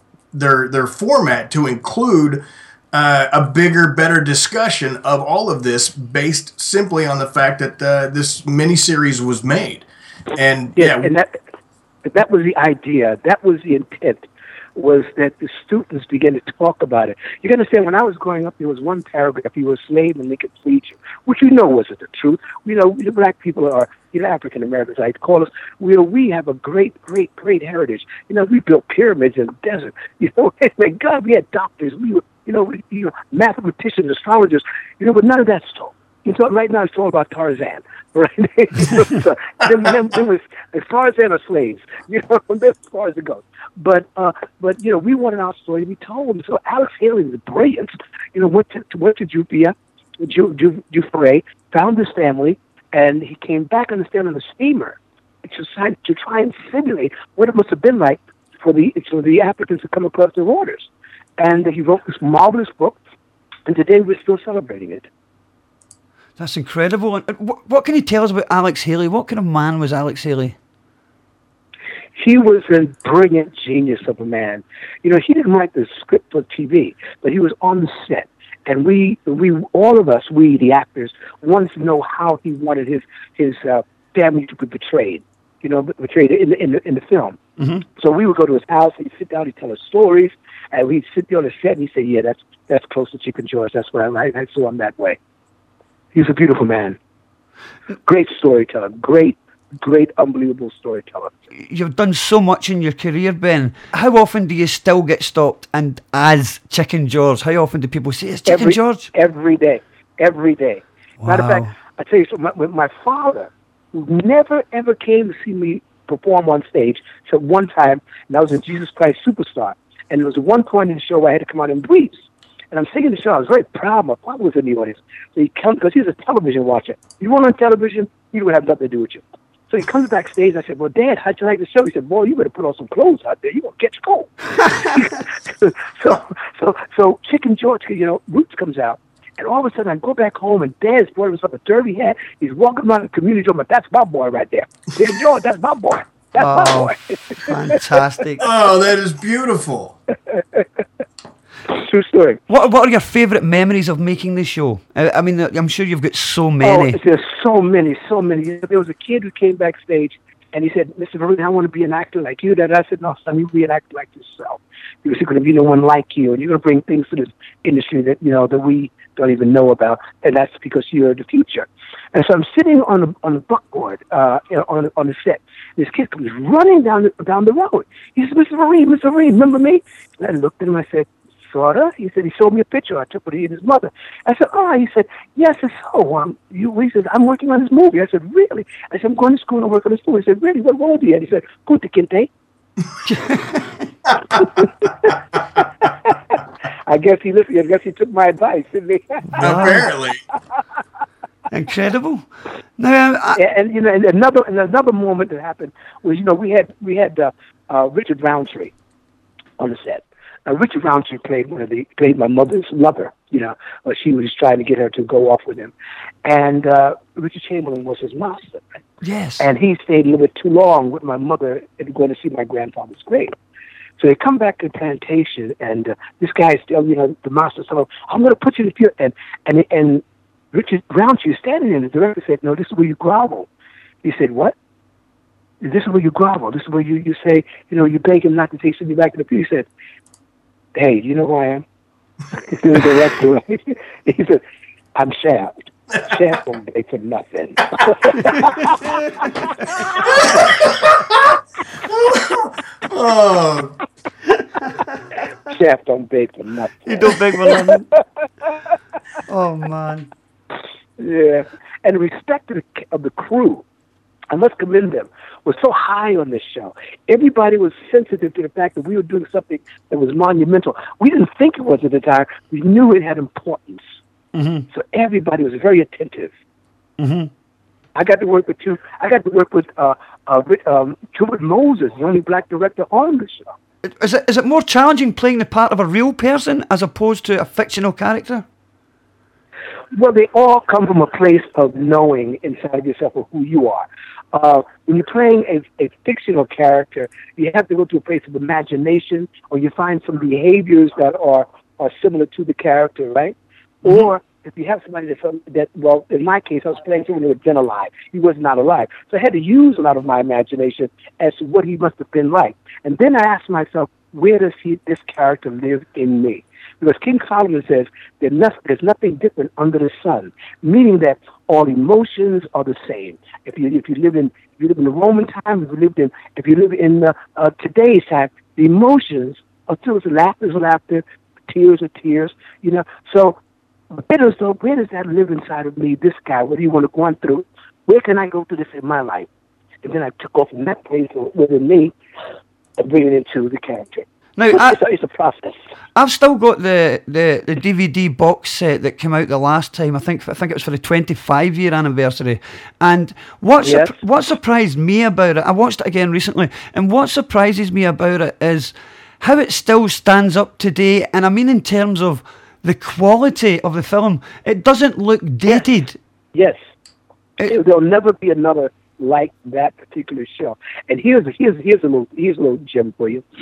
Speaker 1: format to include a bigger, better discussion of all of this, based simply on the fact that this miniseries was made. And
Speaker 10: and that was the idea. That was the intent. Was that the students began to talk about it. You can understand, when I was growing up, there was one paragraph: "You were a slave and they could plead you," which wasn't the truth. The black people are, African Americans, I call us. We have a great heritage. We built pyramids in the desert. Thank God we had doctors. We were, mathematicians, astrologers. But none of that stuff. Right now it's all about Tarzan. Right? Them was Tarzan or slaves. That's as far as it goes. But we wanted our story to be told. So Alex Haley was brilliant. Went to Jupiter Dufresne, found his family, and he came back on the steamer to try and simulate what it must have been like for the Africans to come across the waters. And he wrote this marvelous book, and today we're still celebrating it.
Speaker 4: That's incredible. And what can you tell us about Alex Haley? What kind of man was Alex Haley?
Speaker 10: He was a brilliant genius of a man. You know, he didn't write the script for TV, but he was on the set. And we, all of us, the actors, wanted to know how he wanted his family to be portrayed. You know, portrayed in the film.
Speaker 4: Mm-hmm.
Speaker 10: So we would go to his house. He'd sit down. He'd tell us stories, and we'd sit there on the set. And he'd say, "Yeah, that's close to Chicken George. That's what I like. I saw him that way." He's a beautiful man. Great storyteller. Great, unbelievable storyteller.
Speaker 4: You've done so much in your career, Ben. How often do you still get stopped and as Chicken George? How often do people say it's Chicken George?
Speaker 10: Every day.
Speaker 4: Wow.
Speaker 10: Matter of fact, I tell you something. My father, who never ever came to see me perform on stage, except one time, and that was in Jesus Christ Superstar. And there was one point in the show where I had to come out in briefs. And I'm singing the show. I was very proud. My father was in the audience. So he comes, because he's a television watcher. You weren't on television, he would have nothing to do with you. So he comes backstage, and I said, "Well, Dad, how'd you like the show?" He said, "Boy, you better put on some clothes out there. You're going to catch cold." So Chicken George, you know, Roots comes out. And all of a sudden, I go back home, and Dad's boy was like a derby hat. He's walking around the community room, "That's my boy right there. Chicken George, that's my boy. That's my boy."
Speaker 4: Fantastic.
Speaker 11: Oh, that is beautiful.
Speaker 10: True story.
Speaker 4: What are your favourite memories of making this show? I mean, I'm sure you've got so many.
Speaker 10: Oh, there's so many. There was a kid who came backstage, and he said, "Mr. Vereen, I want to be an actor like you." And I said, "No, son, you be an actor like yourself. Because you're going to be no one like you, and you're going to bring things to this industry that that we don't even know about, and that's because you're the future." And so I'm sitting on the buckboard on the set. This kid comes running down the road. He says, Mr. Vereen, remember me?" And I looked at him. I said, "Sorta." He said, he showed me a picture. I took with he and his mother. I said, "Oh." He said, "Yes." I said, "So, he said, I'm working on this movie." I said, "Really?" I said, "I'm going to school and work on this movie." He said, "Really? What role do you have?" He said, "Kunta Kinte." I guess he listened. I guess he took my advice, didn't he?
Speaker 11: Apparently.
Speaker 4: Incredible. Now,
Speaker 10: and another moment that happened was we had Richard Roundtree on the set. Richard Roundtree played my mother's lover. She was trying to get her to go off with him, and Richard Chamberlain was his master. Right?
Speaker 4: Yes.
Speaker 10: And he stayed a little bit too long with my mother and going to see my grandfather's grave. So they come back to the plantation, and this guy is still, the master said, "I'm going to put you in the field." And Richard Roundtree is standing there, and the director said, "No, this is where you grovel." He said, "What?" "This is where you grovel. This is where you say, you beg him not to take you back to the field." He said, "Hey, you know who I am?" The director, he said, "I'm Shaft. Shaft don't beg for nothing."
Speaker 11: Oh.
Speaker 10: Shaft don't beg for nothing.
Speaker 4: You don't beg for nothing. Oh, man.
Speaker 10: Yeah. And the respect of the crew, I must commend them, was so high on this show. Everybody was sensitive to the fact that we were doing something that was monumental. We didn't think it was at the time. We knew it had importance.
Speaker 4: Mm-hmm.
Speaker 10: So everybody was very attentive.
Speaker 4: Mm-hmm.
Speaker 10: I got to work with Truman Moses, the only black director on the show.
Speaker 4: Is it more challenging playing the part of a real person as opposed to a fictional character?
Speaker 10: Well, they all come from a place of knowing inside yourself of who you are. When you're playing a fictional character, you have to go to a place of imagination, or you find some behaviors that are similar to the character, right? Mm-hmm. Or if you have somebody well, in my case, I was playing someone who had been alive. He was not alive. So I had to use a lot of my imagination as to what he must have been like. And then I asked myself, where does this character live in me? Because King Solomon says there's nothing different under the sun, meaning that all emotions are the same. If you live in the Roman time, if you live in today's time, the emotions are still laughter, tears are tears. So where does that live inside of me? This guy, what do you want to go on through? Where can I go through this in my life? And then I took off from that place within me and bring it into the character.
Speaker 4: Now,
Speaker 10: It's a process.
Speaker 4: I've still got the DVD box set that came out the last time. I think it was for the 25-year anniversary. And what surprised me about it, I watched it again recently, and what surprises me about it is how it still stands up today. And I mean in terms of the quality of the film, it doesn't look dated.
Speaker 10: Yes. There'll never be another like that particular show. And here's a little gem for you.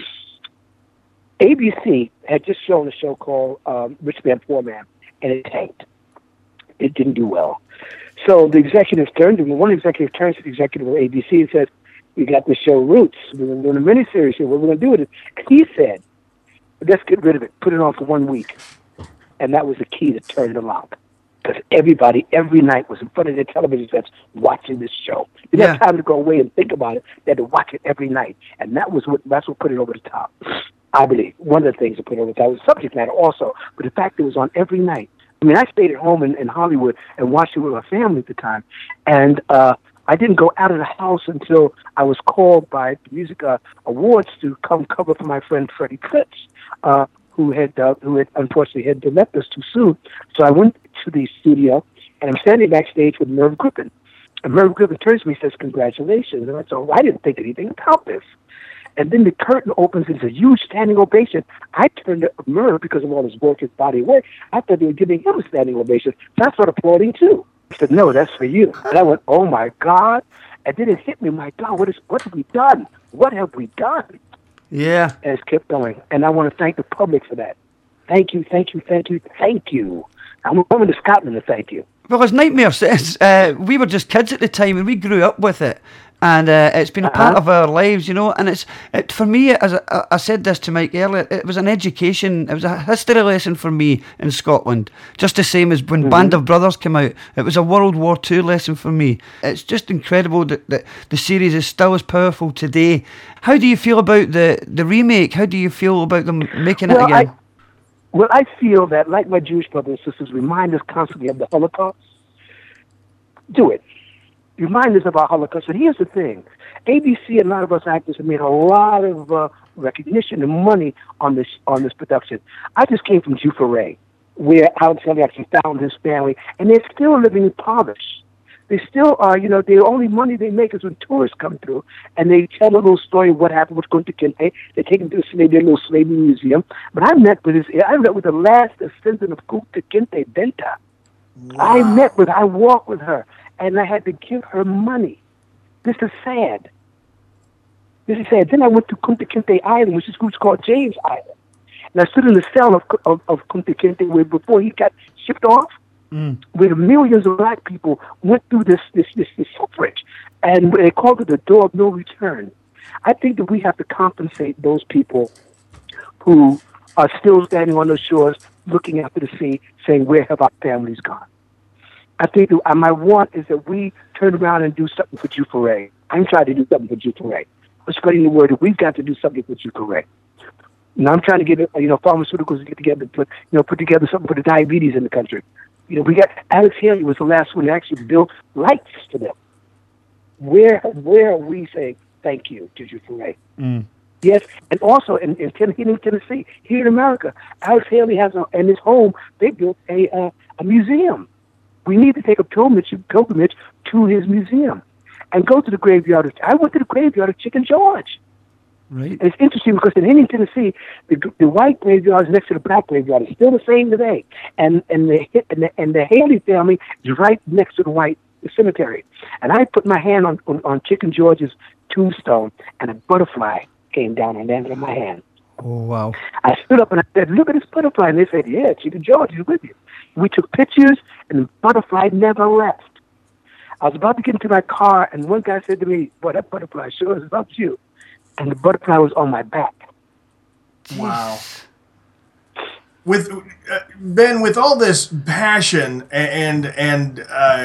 Speaker 10: ABC had just shown a show called Rich Man, Poor Man, and it tanked. It didn't do well. So the executive turned to me. One executive turns to the executive of ABC and says, "We got the show Roots. We're going to do a miniseries here. What are we going to do with it?" He said, "Let's get rid of it. Put it on for 1 week." And that was the key to turn the lock. Because everybody, every night, was in front of their television sets watching this show. They didn't have time to go away and think about it. They had to watch it every night. And that's what put it over the top. I believe one of the things that put it over the top was subject matter also, but the fact it was on every night. I mean, I stayed at home in Hollywood and watched it with my family at the time, and I didn't go out of the house until I was called by the Music Awards to come cover for my friend Freddie Pritz, who had unfortunately had left us too soon. So I went to the studio, and I'm standing backstage with Merv Griffin. And Merv Griffin turns to me and says, "Congratulations." And I said, "Oh, I didn't think anything about this." And then the curtain opens, and it's a huge standing ovation. I turned to Merv because of all his work, his body work. I thought they were giving him a standing ovation. So I started applauding too. He said, "No, that's for you." And I went, "Oh my God." And then it hit me, my God, what have we done? What have we done?
Speaker 4: Yeah.
Speaker 10: And it's kept going. And I want to thank the public for that. Thank you, thank you, thank you, thank you. I'm coming to Scotland to thank you.
Speaker 4: Well, as Nightmare says, we were just kids at the time and we grew up with it. And it's been a part of our lives, you know. And for me, as I said this to Mike earlier, it was an education. It was a history lesson for me in Scotland. Just the same as when Band of Brothers came out. It was a World War II lesson for me. It's just incredible that the series is still as powerful today. How do you feel about the remake? How do you feel about them making it again?
Speaker 10: I feel that, like my Jewish brothers and sisters remind us constantly of the Holocaust. Do it. Remind us of our Holocaust. And here's the thing. ABC and a lot of us actors have made a lot of recognition and money on this production. I just came from Juforé, where Alex Haley actually found his family, and they're still living in poverty. They still are, the only money they make is when tourists come through, and they tell a little story of what happened with Kunta Kinte. They take him to their little slavery museum. But I met with the last descendant of Kunta Kinte, Benta. Wow. I walked with her, and I had to give her money. This is sad. Then I went to Kunta Kinte Island, which is called James Island. And I stood in the cell of Kunta Kinte where before he got shipped off, where millions of black people went through this suffrage, and they called it the door of no return. I think that we have to compensate those people who are still standing on those shores, looking after the sea, saying, "Where have our families gone?" I think that my want is that we turn around and do something for Juforé. I'm trying to do something for Juforé. I'm spreading the word that we've got to do something for Juforé. And I'm trying to get pharmaceuticals to get together, put together something for the diabetes in the country. We got Alex Haley was the last one to actually build lights for them. Where are we saying thank you to Juforé? Yes, and also in Tennessee, here in America, Alex Haley has in his home, they built a museum. We need to take a pilgrimage to his museum and go to the graveyard. I went to the graveyard of Chicken George.
Speaker 4: Right.
Speaker 10: And it's interesting because in Indian Tennessee, the white graveyard is next to the black graveyard. It's still the same today. And the Haley family is right next to the cemetery. And I put my hand on Chicken George's tombstone, and a butterfly came down and landed on my hand.
Speaker 4: Oh, wow.
Speaker 10: I stood up and I said, "Look at this butterfly." And they said, "Yeah, Chicken George is with you." We took pictures, and the butterfly never left. I was about to get into my car, and one guy said to me, "Boy, that butterfly sure is about you." And the butterfly was on my back.
Speaker 1: Wow. With Ben, with all this passion and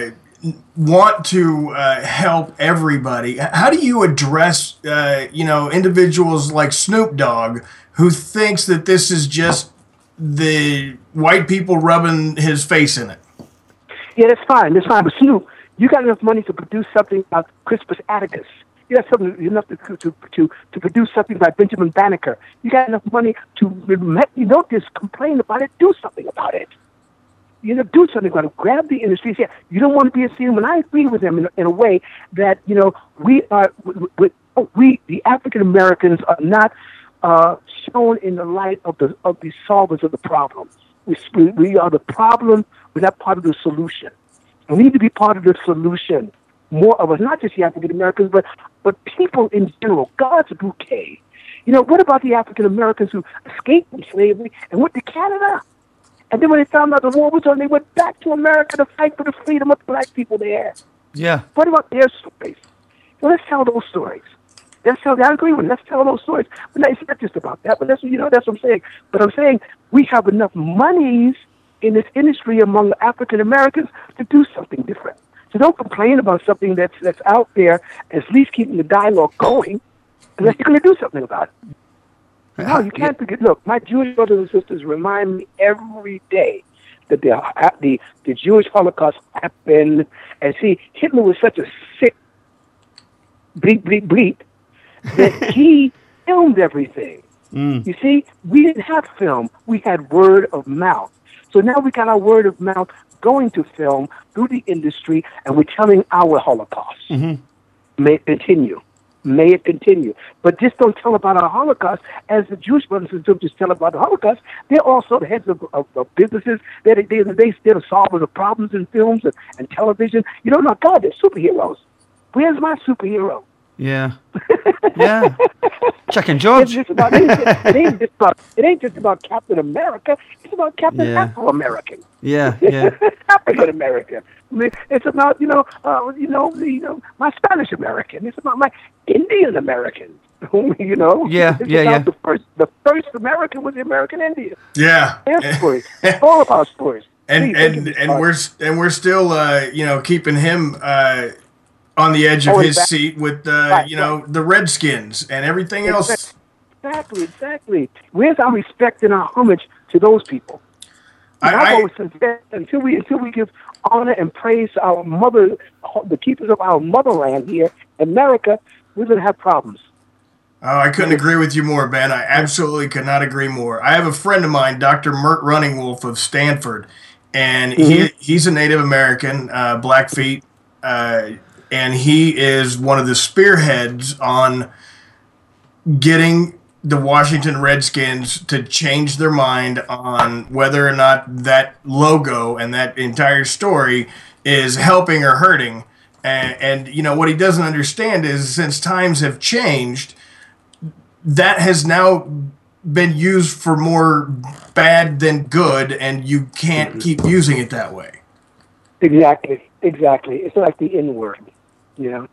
Speaker 1: want to help everybody, how do you address individuals like Snoop Dogg who thinks that this is just the white people rubbing his face in it?
Speaker 10: Yeah, that's fine. But Snoop, you got enough money to produce something about Crispus Attucks. You got something enough to produce something by Benjamin Banneker. You got enough money to, you don't just complain about it, do something about it. You know, do something about it. Grab the industry. Yeah, you don't want to be a scene. When I agree with him in a way that, you know, we, the African Americans are not shown in the light of the solvers of the problem. We are the problem. We're not part of the solution. And we need to be part of the solution. More of us, not just the African Americans, but people in general. God's bouquet. You know, what about the African Americans who escaped from slavery and went to Canada? And then when they found out the war was on, they went back to America to fight for the freedom of black people there.
Speaker 4: Yeah.
Speaker 10: What about their stories? Well, let's tell those stories. I agree with them. Let's tell those stories. But it's not just about that. But that's what I'm saying. But I'm saying we have enough monies in this industry among African Americans to do something different. So don't complain about something that's out there, at least keeping the dialogue going, unless you're going to do something about it. No, you can't forget. Look, my Jewish brothers and sisters remind me every day that the Jewish Holocaust happened. And see, Hitler was such a sick bleep that he filmed everything. You see, we didn't have film. We had word of mouth. So now we got our word of mouth going to film through the industry, and we're telling our Holocaust. May it continue. May it continue. But just don't tell about our Holocaust as the Jewish brothers and sisters tell about the Holocaust. They're also the heads of businesses. They're the solvers of problems in films and television. You know, my God, they're superheroes. Where's my superhero?
Speaker 4: Yeah. Yeah. Chicken George.
Speaker 10: It ain't just about Captain America. It's about Captain Afro-American.
Speaker 4: Yeah.
Speaker 10: African American. It's about my Spanish American. It's about my Indian American. You know.
Speaker 4: Yeah.
Speaker 10: The first American was the American Indian.
Speaker 1: Yeah.
Speaker 10: Their stories. All of our stories.
Speaker 1: And we're still keeping him on the edge of his seat with the Redskins and everything else.
Speaker 10: Exactly. Where's our respect and our homage to those people? I've always said until we give honor and praise to our mother, the keepers of our motherland here, America, we're going to have problems.
Speaker 1: Oh, I couldn't agree with you more, Ben. I absolutely could not agree more. I have a friend of mine, Dr. Mert Runningwolf of Stanford, and he's a Native American, Blackfeet, and he is one of the spearheads on getting the Washington Redskins to change their mind on whether or not that logo and that entire story is helping or hurting. And what he doesn't understand is since times have changed, that has now been used for more bad than good, and you can't keep using it that way.
Speaker 10: Exactly. It's like the N word, it's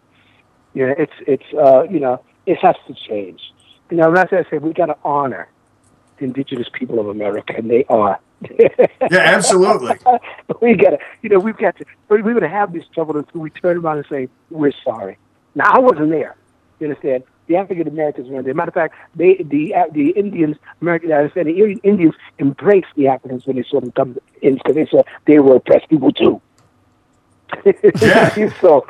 Speaker 10: it has to change. That's why I say we got to honor the indigenous people of America, and they are.
Speaker 1: Yeah, absolutely.
Speaker 10: We got to, we're going to have this trouble until we turn around and say, we're sorry. Now, I wasn't there. You understand? The African Americans weren't there. Matter of fact, the Indians, the Indians embraced the Africans when they saw them come in because they saw they were oppressed people too.
Speaker 1: Yeah.
Speaker 10: so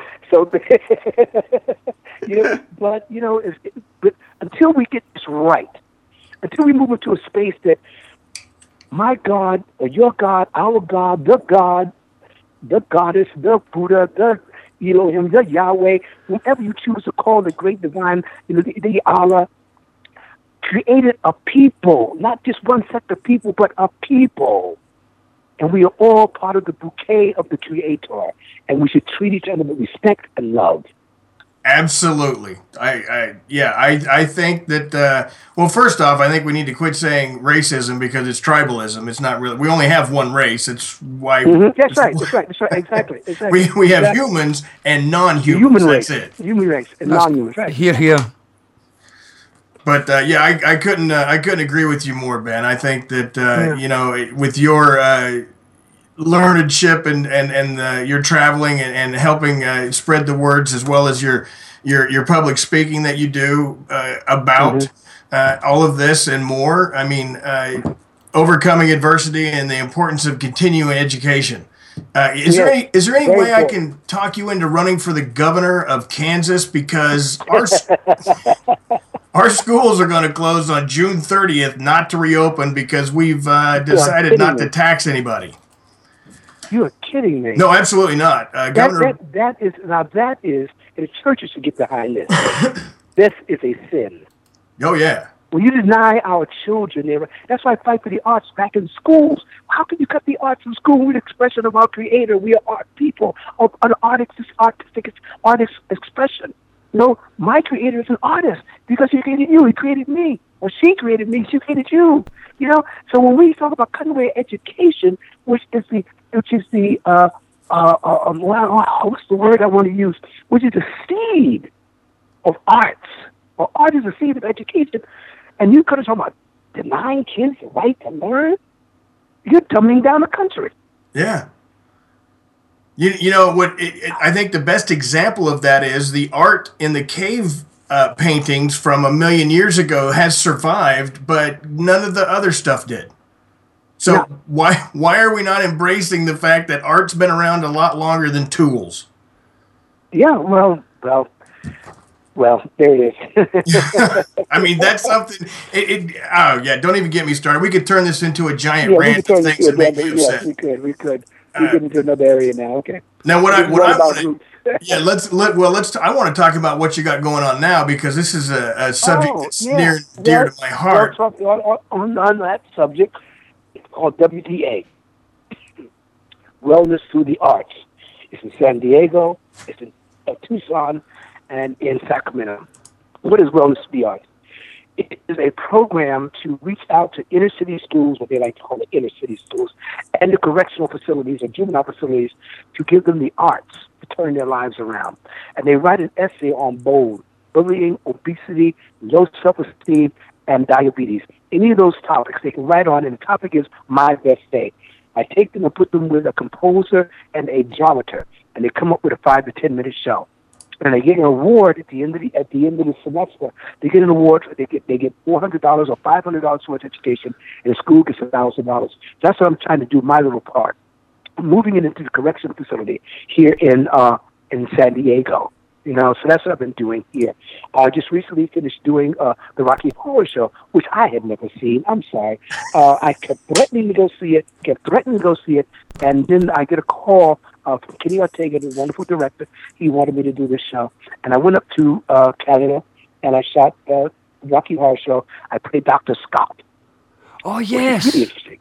Speaker 10: but until we get this right, until we move into a space that my God, or your God, our God, the goddess, the Buddha, the Elohim, the Yahweh, whoever you choose to call the great divine, the Allah, created a people, not just one set of people, but a people. And we are all part of the bouquet of the Creator, and we should treat each other with respect and love.
Speaker 1: Absolutely. I think that, first off, I think we need to quit saying racism because it's tribalism. It's not really, we only have one race. It's why.
Speaker 10: That's right. Exactly.
Speaker 1: We have humans and non-humans.
Speaker 10: Human race.
Speaker 1: That's it.
Speaker 10: Human race and non-humans. Right.
Speaker 4: Here.
Speaker 1: But I couldn't agree with you more, Ben. I think that with your learnedship and your traveling and helping spread the words, as well as your public speaking that you do about all of this and more. I mean, overcoming adversity and the importance of continuing education. Is there any
Speaker 10: very
Speaker 1: way I
Speaker 10: important.
Speaker 1: can talk you into running for the governor of Kansas? Because our schools are going to close on June 30th, not to reopen because we've decided not to tax anybody.
Speaker 10: You are kidding me.
Speaker 1: No, absolutely not. Governor,
Speaker 10: That is, and the churches should get behind this. This is a sin.
Speaker 1: oh yeah.
Speaker 10: When you deny our children, that's why I fight for the arts back in schools. How can you cut the arts from school? We're the expression of our Creator. We are art people. An artistic expression. No, my Creator is an artist because He created you. He created me. Or she created me. She created you. You know. So when we talk about cutting away education, which is the what's the word I want to use? Which is the seed of arts. Or art is the seed of education. And you could have talked about denying kids the right to learn. You're dumbing down the country.
Speaker 1: Yeah. You know what? I think the best example of that is the art in the cave paintings from 1,000,000 years ago has survived, but none of the other stuff did. So why are we not embracing the fact that art's been around a lot longer than tools?
Speaker 10: Yeah. Well, there it is.
Speaker 1: I mean, that's something. Don't even get me started. We could turn this into a giant rant of things that make me upset.
Speaker 10: We could. We get into another area now. Okay.
Speaker 1: Now, what I want to I want to talk about what you got going on now because this is a subject that's near and dear to my heart.
Speaker 10: On that subject, it's called WTA, Wellness Through the Arts. It's in San Diego. It's in Tucson. And in Sacramento. What is Wellness Through the Arts? It is a program to reach out to inner city schools, what they like to call the inner city schools, and the correctional facilities or juvenile facilities to give them the arts to turn their lives around. And they write an essay on bullying, obesity, low self-esteem, and diabetes. Any of those topics they can write on, and the topic is My Best Day. I take them and put them with a composer and a dramaturg, and they come up with a 5 to 10 minute show. And they get an award at the end of the semester. They get an award. They get $400 or $500 towards education, and the school gets $1,000. That's what I'm trying to do. My little part. I'm moving it into the correction facility here in San Diego. You know, so that's what I've been doing here. I just recently finished doing the Rocky Horror Show, which I had never seen. I'm sorry. I kept threatening to go see it, and then I get a call from Kenny Ortega, the wonderful director. He wanted me to do this show. And I went up to Canada, and I shot the Rocky Horror Show. I played Dr. Scott.
Speaker 4: Oh, yes.
Speaker 10: Really interesting.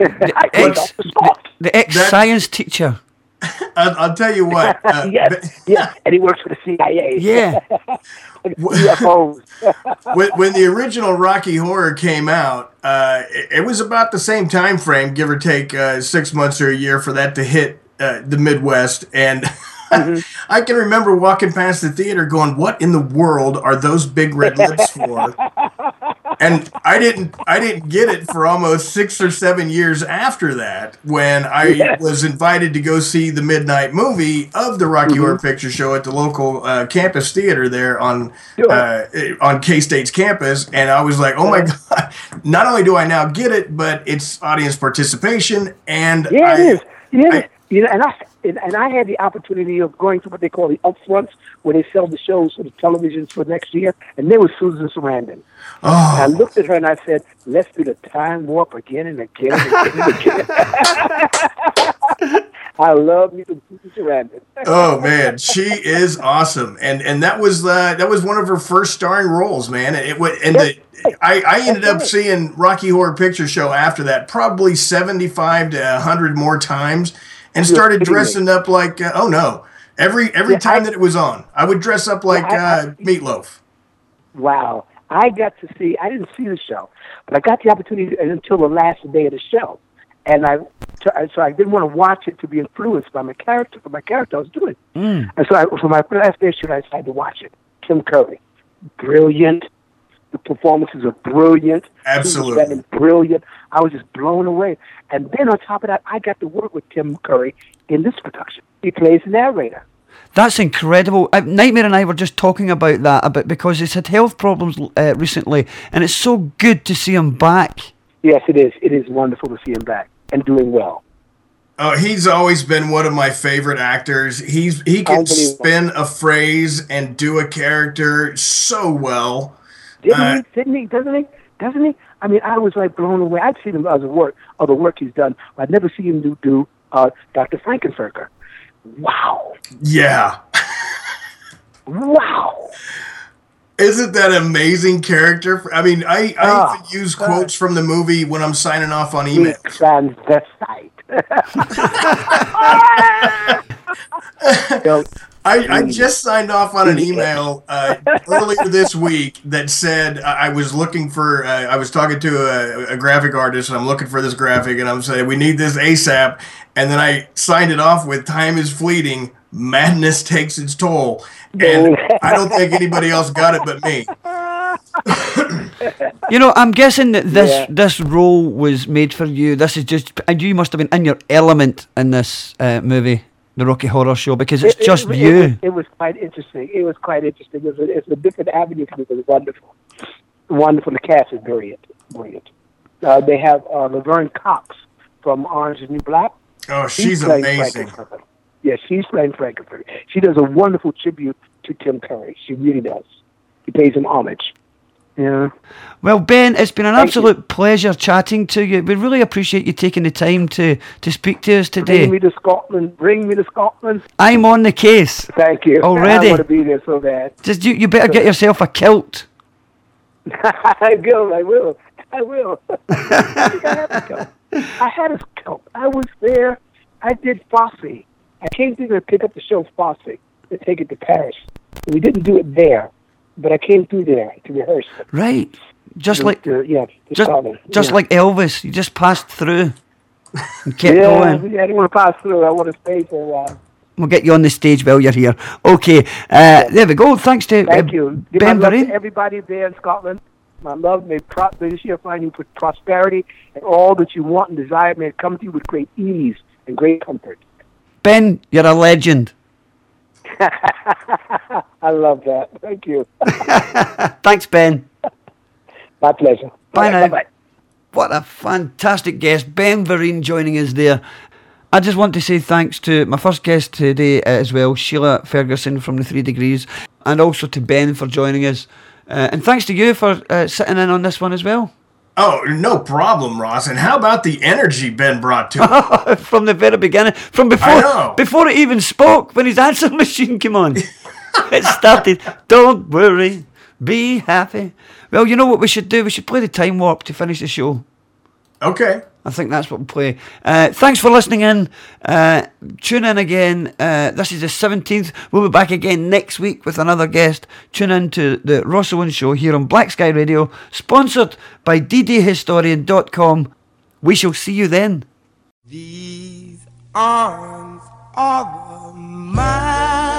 Speaker 4: The ex-science teacher.
Speaker 1: I'll tell you what.
Speaker 10: Yes, and he works for the CIA.
Speaker 4: Yeah.
Speaker 10: UFOs.
Speaker 1: when the original Rocky Horror came out, it was about the same time frame, give or take 6 months or a year, for that to hit the Midwest. And I can remember walking past the theater going, what in the world are those big red lips for? And I didn't get it for almost 6 or 7 years after that, when I was invited to go see the midnight movie of the Rocky Horror Picture Show at the local campus theater there on K-State's campus. And I was like, oh my God, not only do I now get it, but it's audience participation. And
Speaker 10: it is. You know, and I had the opportunity of going to what they call the upfronts, where they sell the shows for the televisions for next year, and there was Susan Sarandon.
Speaker 1: Oh.
Speaker 10: And I looked at her and I said, let's do the time warp again and again and again and again. I love me some Susan Sarandon.
Speaker 1: Oh man, she is awesome, and that was one of her first starring roles, man. I ended up seeing Rocky Horror Picture Show after that probably 75 to 100 more times, and started dressing up like every time that it was on, I would dress up like Meatloaf.
Speaker 10: Wow. I didn't see the show, but I got the opportunity until the last day of the show. And so I didn't want to watch it to be influenced by my character I was doing. And so for my last day of shoot, I decided to watch it. Tim Curry. Brilliant. The performances are brilliant.
Speaker 1: Absolutely.
Speaker 10: Brilliant. I was just blown away. And then on top of that, I got to work with Tim Curry in this production. He plays the narrator.
Speaker 4: That's incredible. Nightmare and I were just talking about that because he's had health problems recently, and it's so good to see him back.
Speaker 10: Yes, it is. It is wonderful to see him back and doing well.
Speaker 1: Oh, he's always been one of my favorite actors. He can spin a phrase and do a character so well.
Speaker 10: Doesn't he? I mean, I was like blown away. I'd seen him other work he's done. But I'd never seen him do Dr. Frankenfurter. Wow.
Speaker 1: Yeah.
Speaker 10: Wow.
Speaker 1: Isn't that an amazing character? I mean, I even use quotes from the movie when I'm signing off on email.
Speaker 10: Transvestite.
Speaker 1: I just signed off on an email earlier this week that said I was looking for, I was talking to a graphic artist, and I'm looking for this graphic, and I'm saying, we need this ASAP. And then I signed it off with time is fleeting, madness takes its toll. And I don't think anybody else got it but me.
Speaker 4: You know, I'm guessing that this role was made for you. This is just, and you must have been in your element in this movie, The Rocky Horror Show, because it's just you.
Speaker 10: It was quite interesting. It's a different avenue for me. It was wonderful. Wonderful. The cast is brilliant. They have Laverne Cox from Orange is the New Black.
Speaker 1: Oh, she's amazing.
Speaker 10: Yeah, she's playing Frankenfurter. She does a wonderful tribute to Tim Curry. She really does. He pays him homage. Yeah.
Speaker 4: Well, Ben, it's been an absolute pleasure chatting to you. We really appreciate you taking the time to speak to us today.
Speaker 10: Bring me to Scotland.
Speaker 4: I'm on the case.
Speaker 10: Thank you.
Speaker 4: Already.
Speaker 10: I want to be there so bad.
Speaker 4: Just you better get yourself a kilt.
Speaker 10: I will. I think I have a kilt. I had a kilt. I was there. I did Fosse. I came through to pick up the show Fosse to take it to Paris. We didn't do it there, but I came through there to rehearse.
Speaker 4: Right. Just like
Speaker 10: Scotland.
Speaker 4: Like Elvis, you just passed through and kept going.
Speaker 10: Yeah, I didn't want to pass through. I want to stay for a while.
Speaker 4: We'll get you on the stage while you're here. Okay, there we go. Thanks to
Speaker 10: Thank you.
Speaker 4: Ben
Speaker 10: my love
Speaker 4: Vereen.
Speaker 10: to everybody there in Scotland. My love, may this year find you with prosperity and all that you want and desire. May it come to you with great ease and great comfort.
Speaker 4: Ben, you're a legend.
Speaker 10: I love that. Thank you.
Speaker 4: Thanks, Ben.
Speaker 10: My pleasure.
Speaker 4: Bye now.
Speaker 10: Bye-bye.
Speaker 4: What a fantastic guest. Ben Vereen joining us there. I just want to say thanks to my first guest today as well, Sheila Ferguson from the 3 Degrees, and also to Ben for joining us. And thanks to you for sitting in on this one as well.
Speaker 1: Oh, no problem, Ross. And how about the energy Ben brought to it?
Speaker 4: From the very beginning. From before it even spoke, when his answer machine came on. It started, don't worry, be happy. Well, you know what we should do? We should play the Time Warp to finish the show.
Speaker 1: Okay.
Speaker 4: I think that's what we'll play. Thanks for listening in. Tune in again. This is the 17th. We'll be back again next week with another guest. Tune in to the Ross Owen Show here on Black Sky Radio, sponsored by ddhistorian.com. We shall see you then.
Speaker 2: These arms are mine.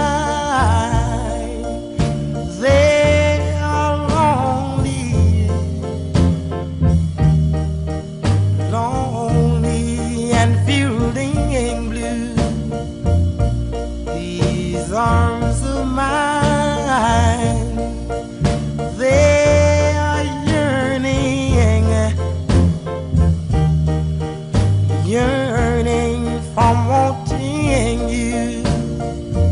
Speaker 2: They are lonely, lonely and fielding blue. These arms of mine, they are yearning from wanting you.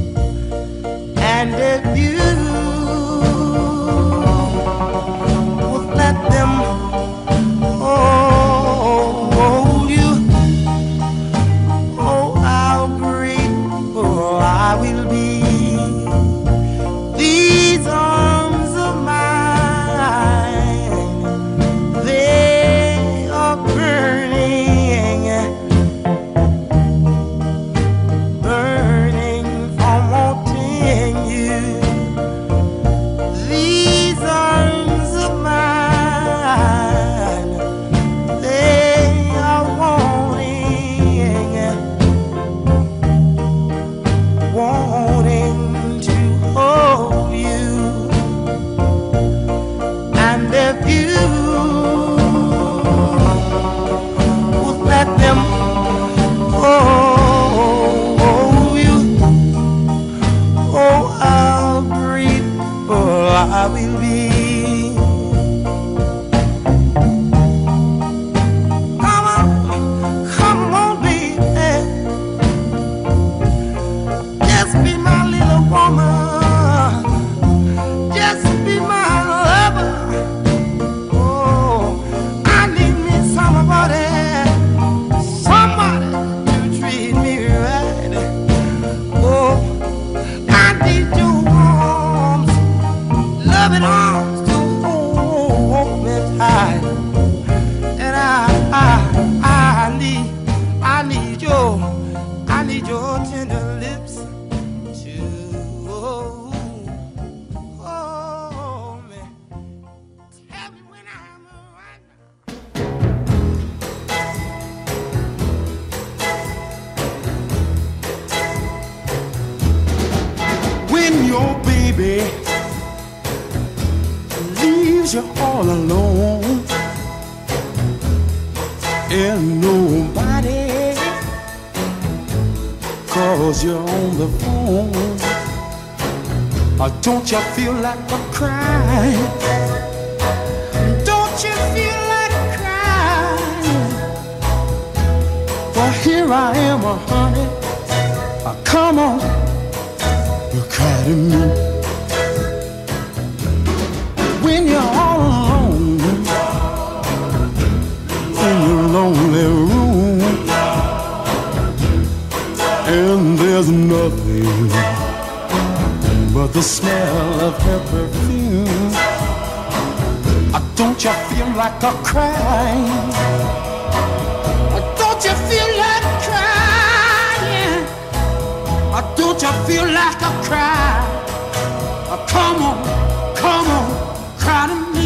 Speaker 3: arms to hold me tight. And I need your tender lips to hold me. Tell me when I'm right now. When your baby leaves you all alone and nobody calls you on the phone, don't you feel like a crying? Don't you feel like crying? Well, here I am, honey. Come on, you cry to me. When you're all alone in your lonely room, and there's nothing but the smell of her perfume, don't you feel like a crying? Don't you feel like crying? Don't you feel like a cry? Come on, cry to me.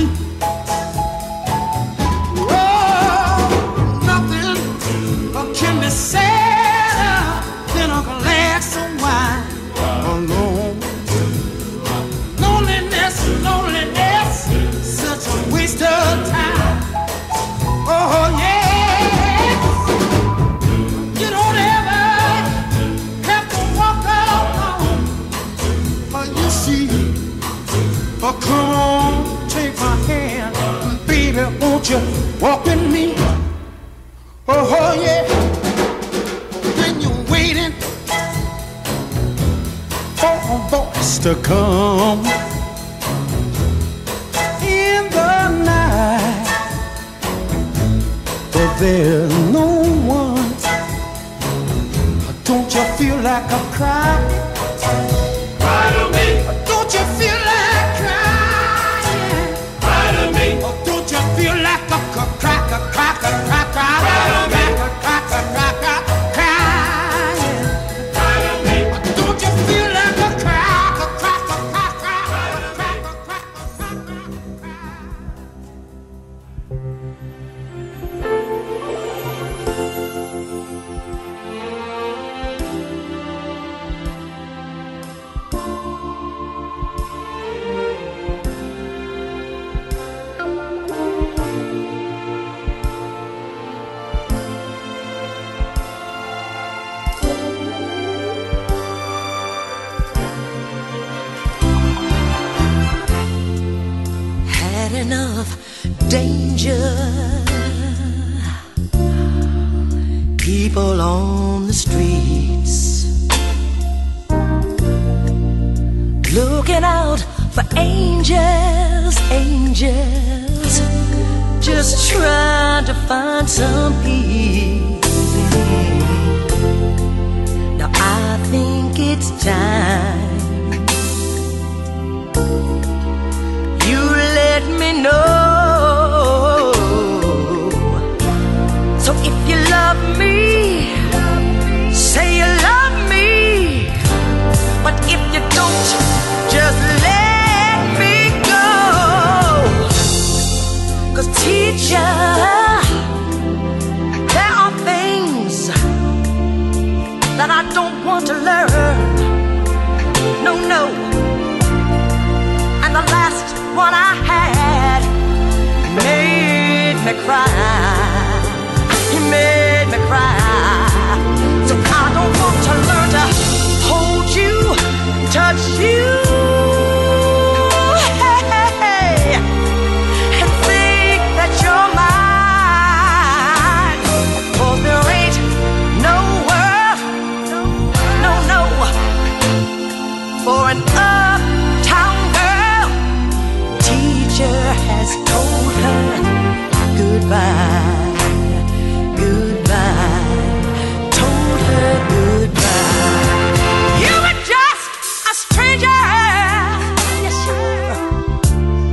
Speaker 3: Oh, nothing can be sadder than a glass of wine alone. Loneliness, such a waste of time. Oh yeah, you don't ever have to walk alone. You see, come on, take my hand, baby, won't you walk with me? Oh yeah, when you're waiting for a voice to come in the night, but there's no one. Don't you feel like a cry? Cry to me. Don't you feel like crying? Cry to me. Don't you feel like a cry? Cry to me. Don't you feel like a cry?
Speaker 2: Enough danger, people on the streets looking out for angels, just trying to find some peace. Now I think it's time you let me know. So if you love me, say you love me. But if you don't, just let me go. 'Cause teacher, there are things that I don't want to learn. No. And the last one I had made me cry. He made me cry. So I don't want to learn to hold you, touch you, hey, and think that you're mine. For there ain't no world, no, for an uptown girl. Teacher has told her goodbye. Told her goodbye. You were just a stranger, yes sir.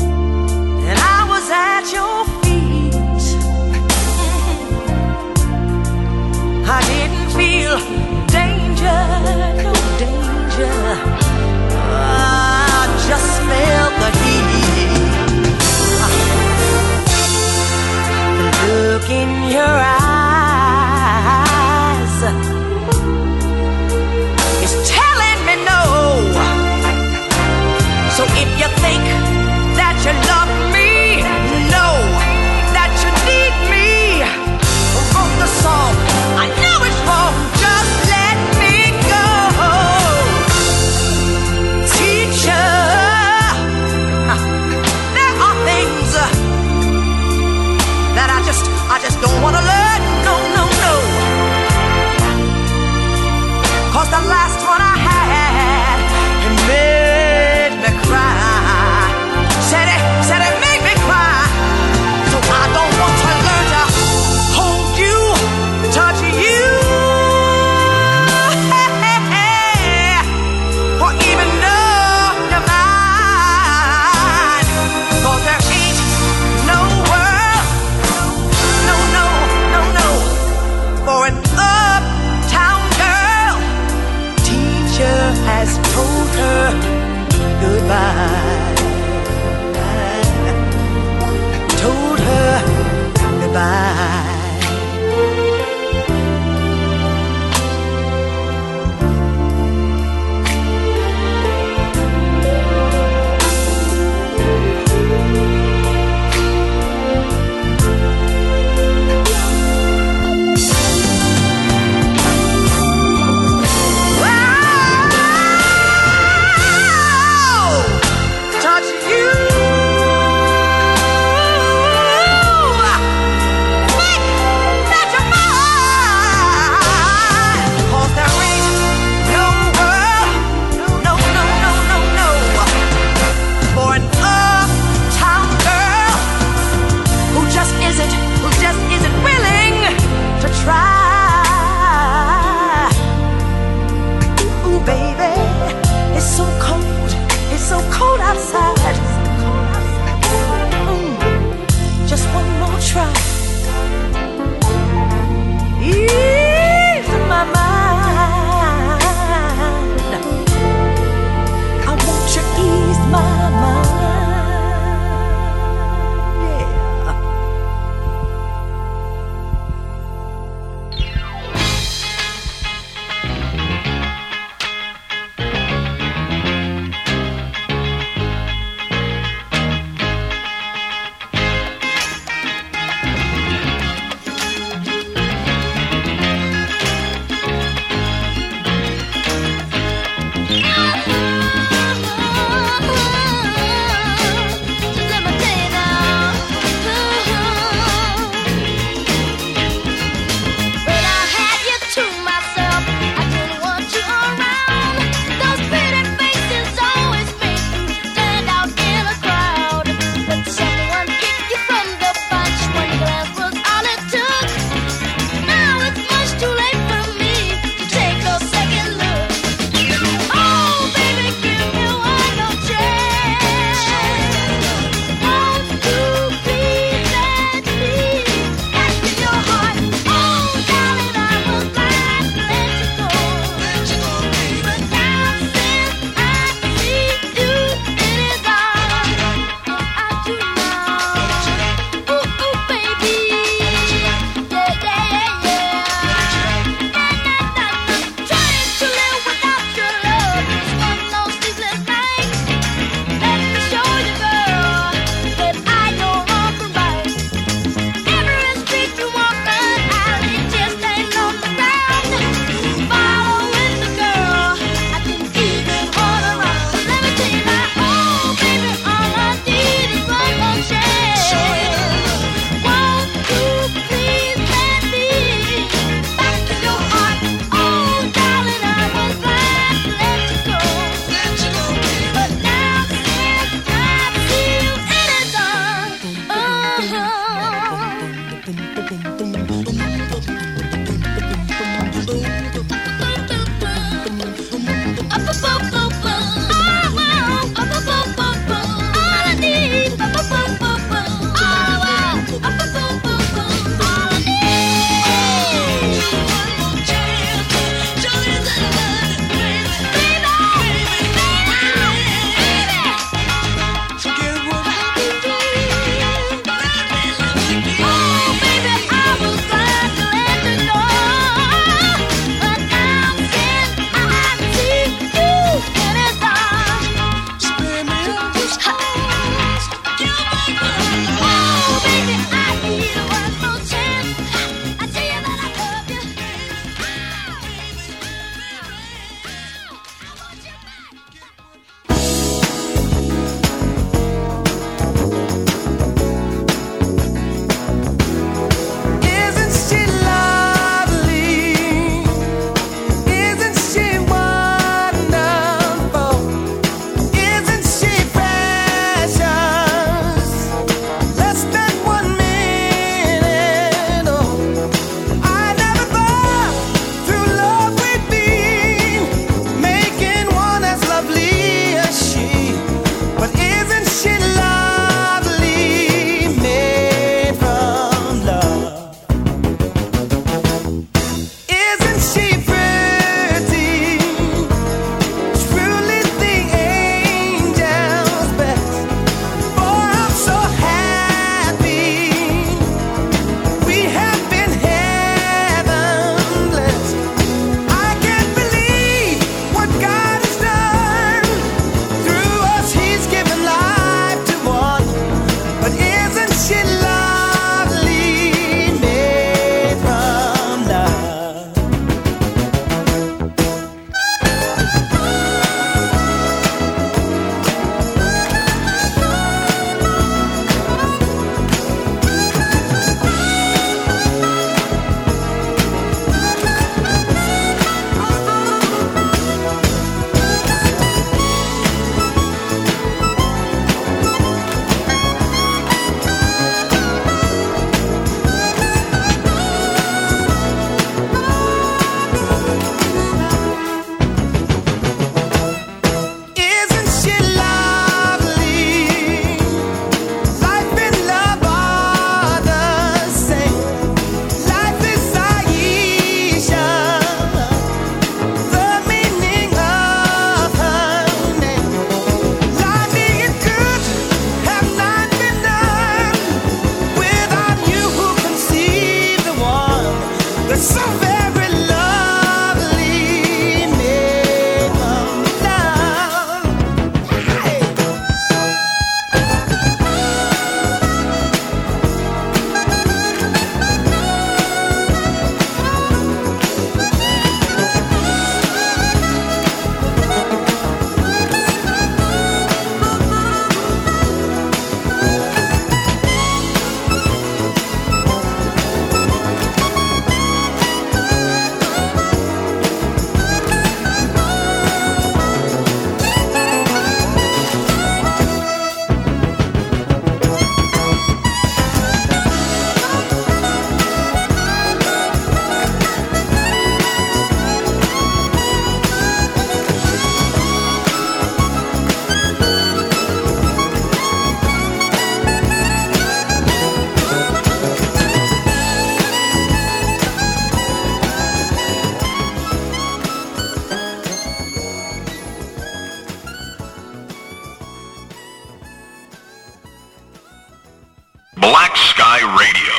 Speaker 5: Black Sky Radio.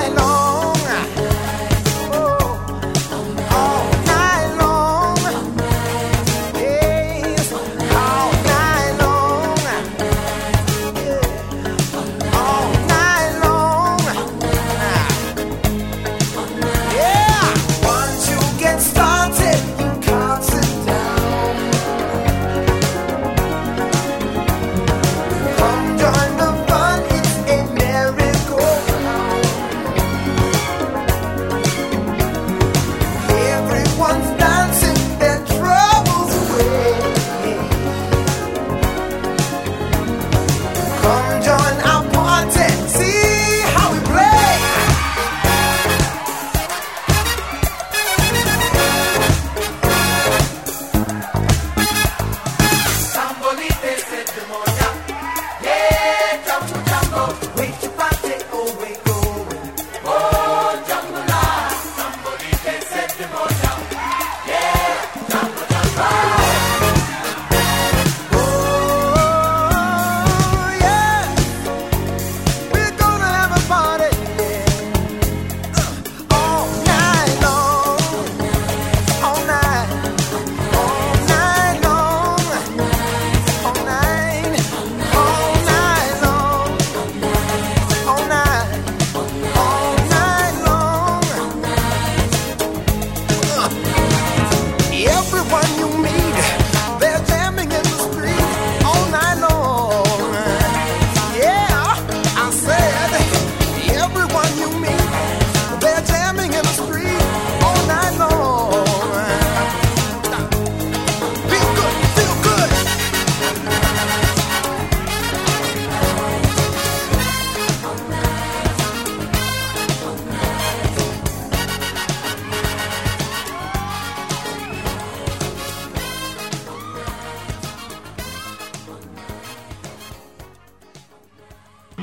Speaker 3: All night long.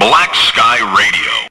Speaker 5: Black Sky Radio.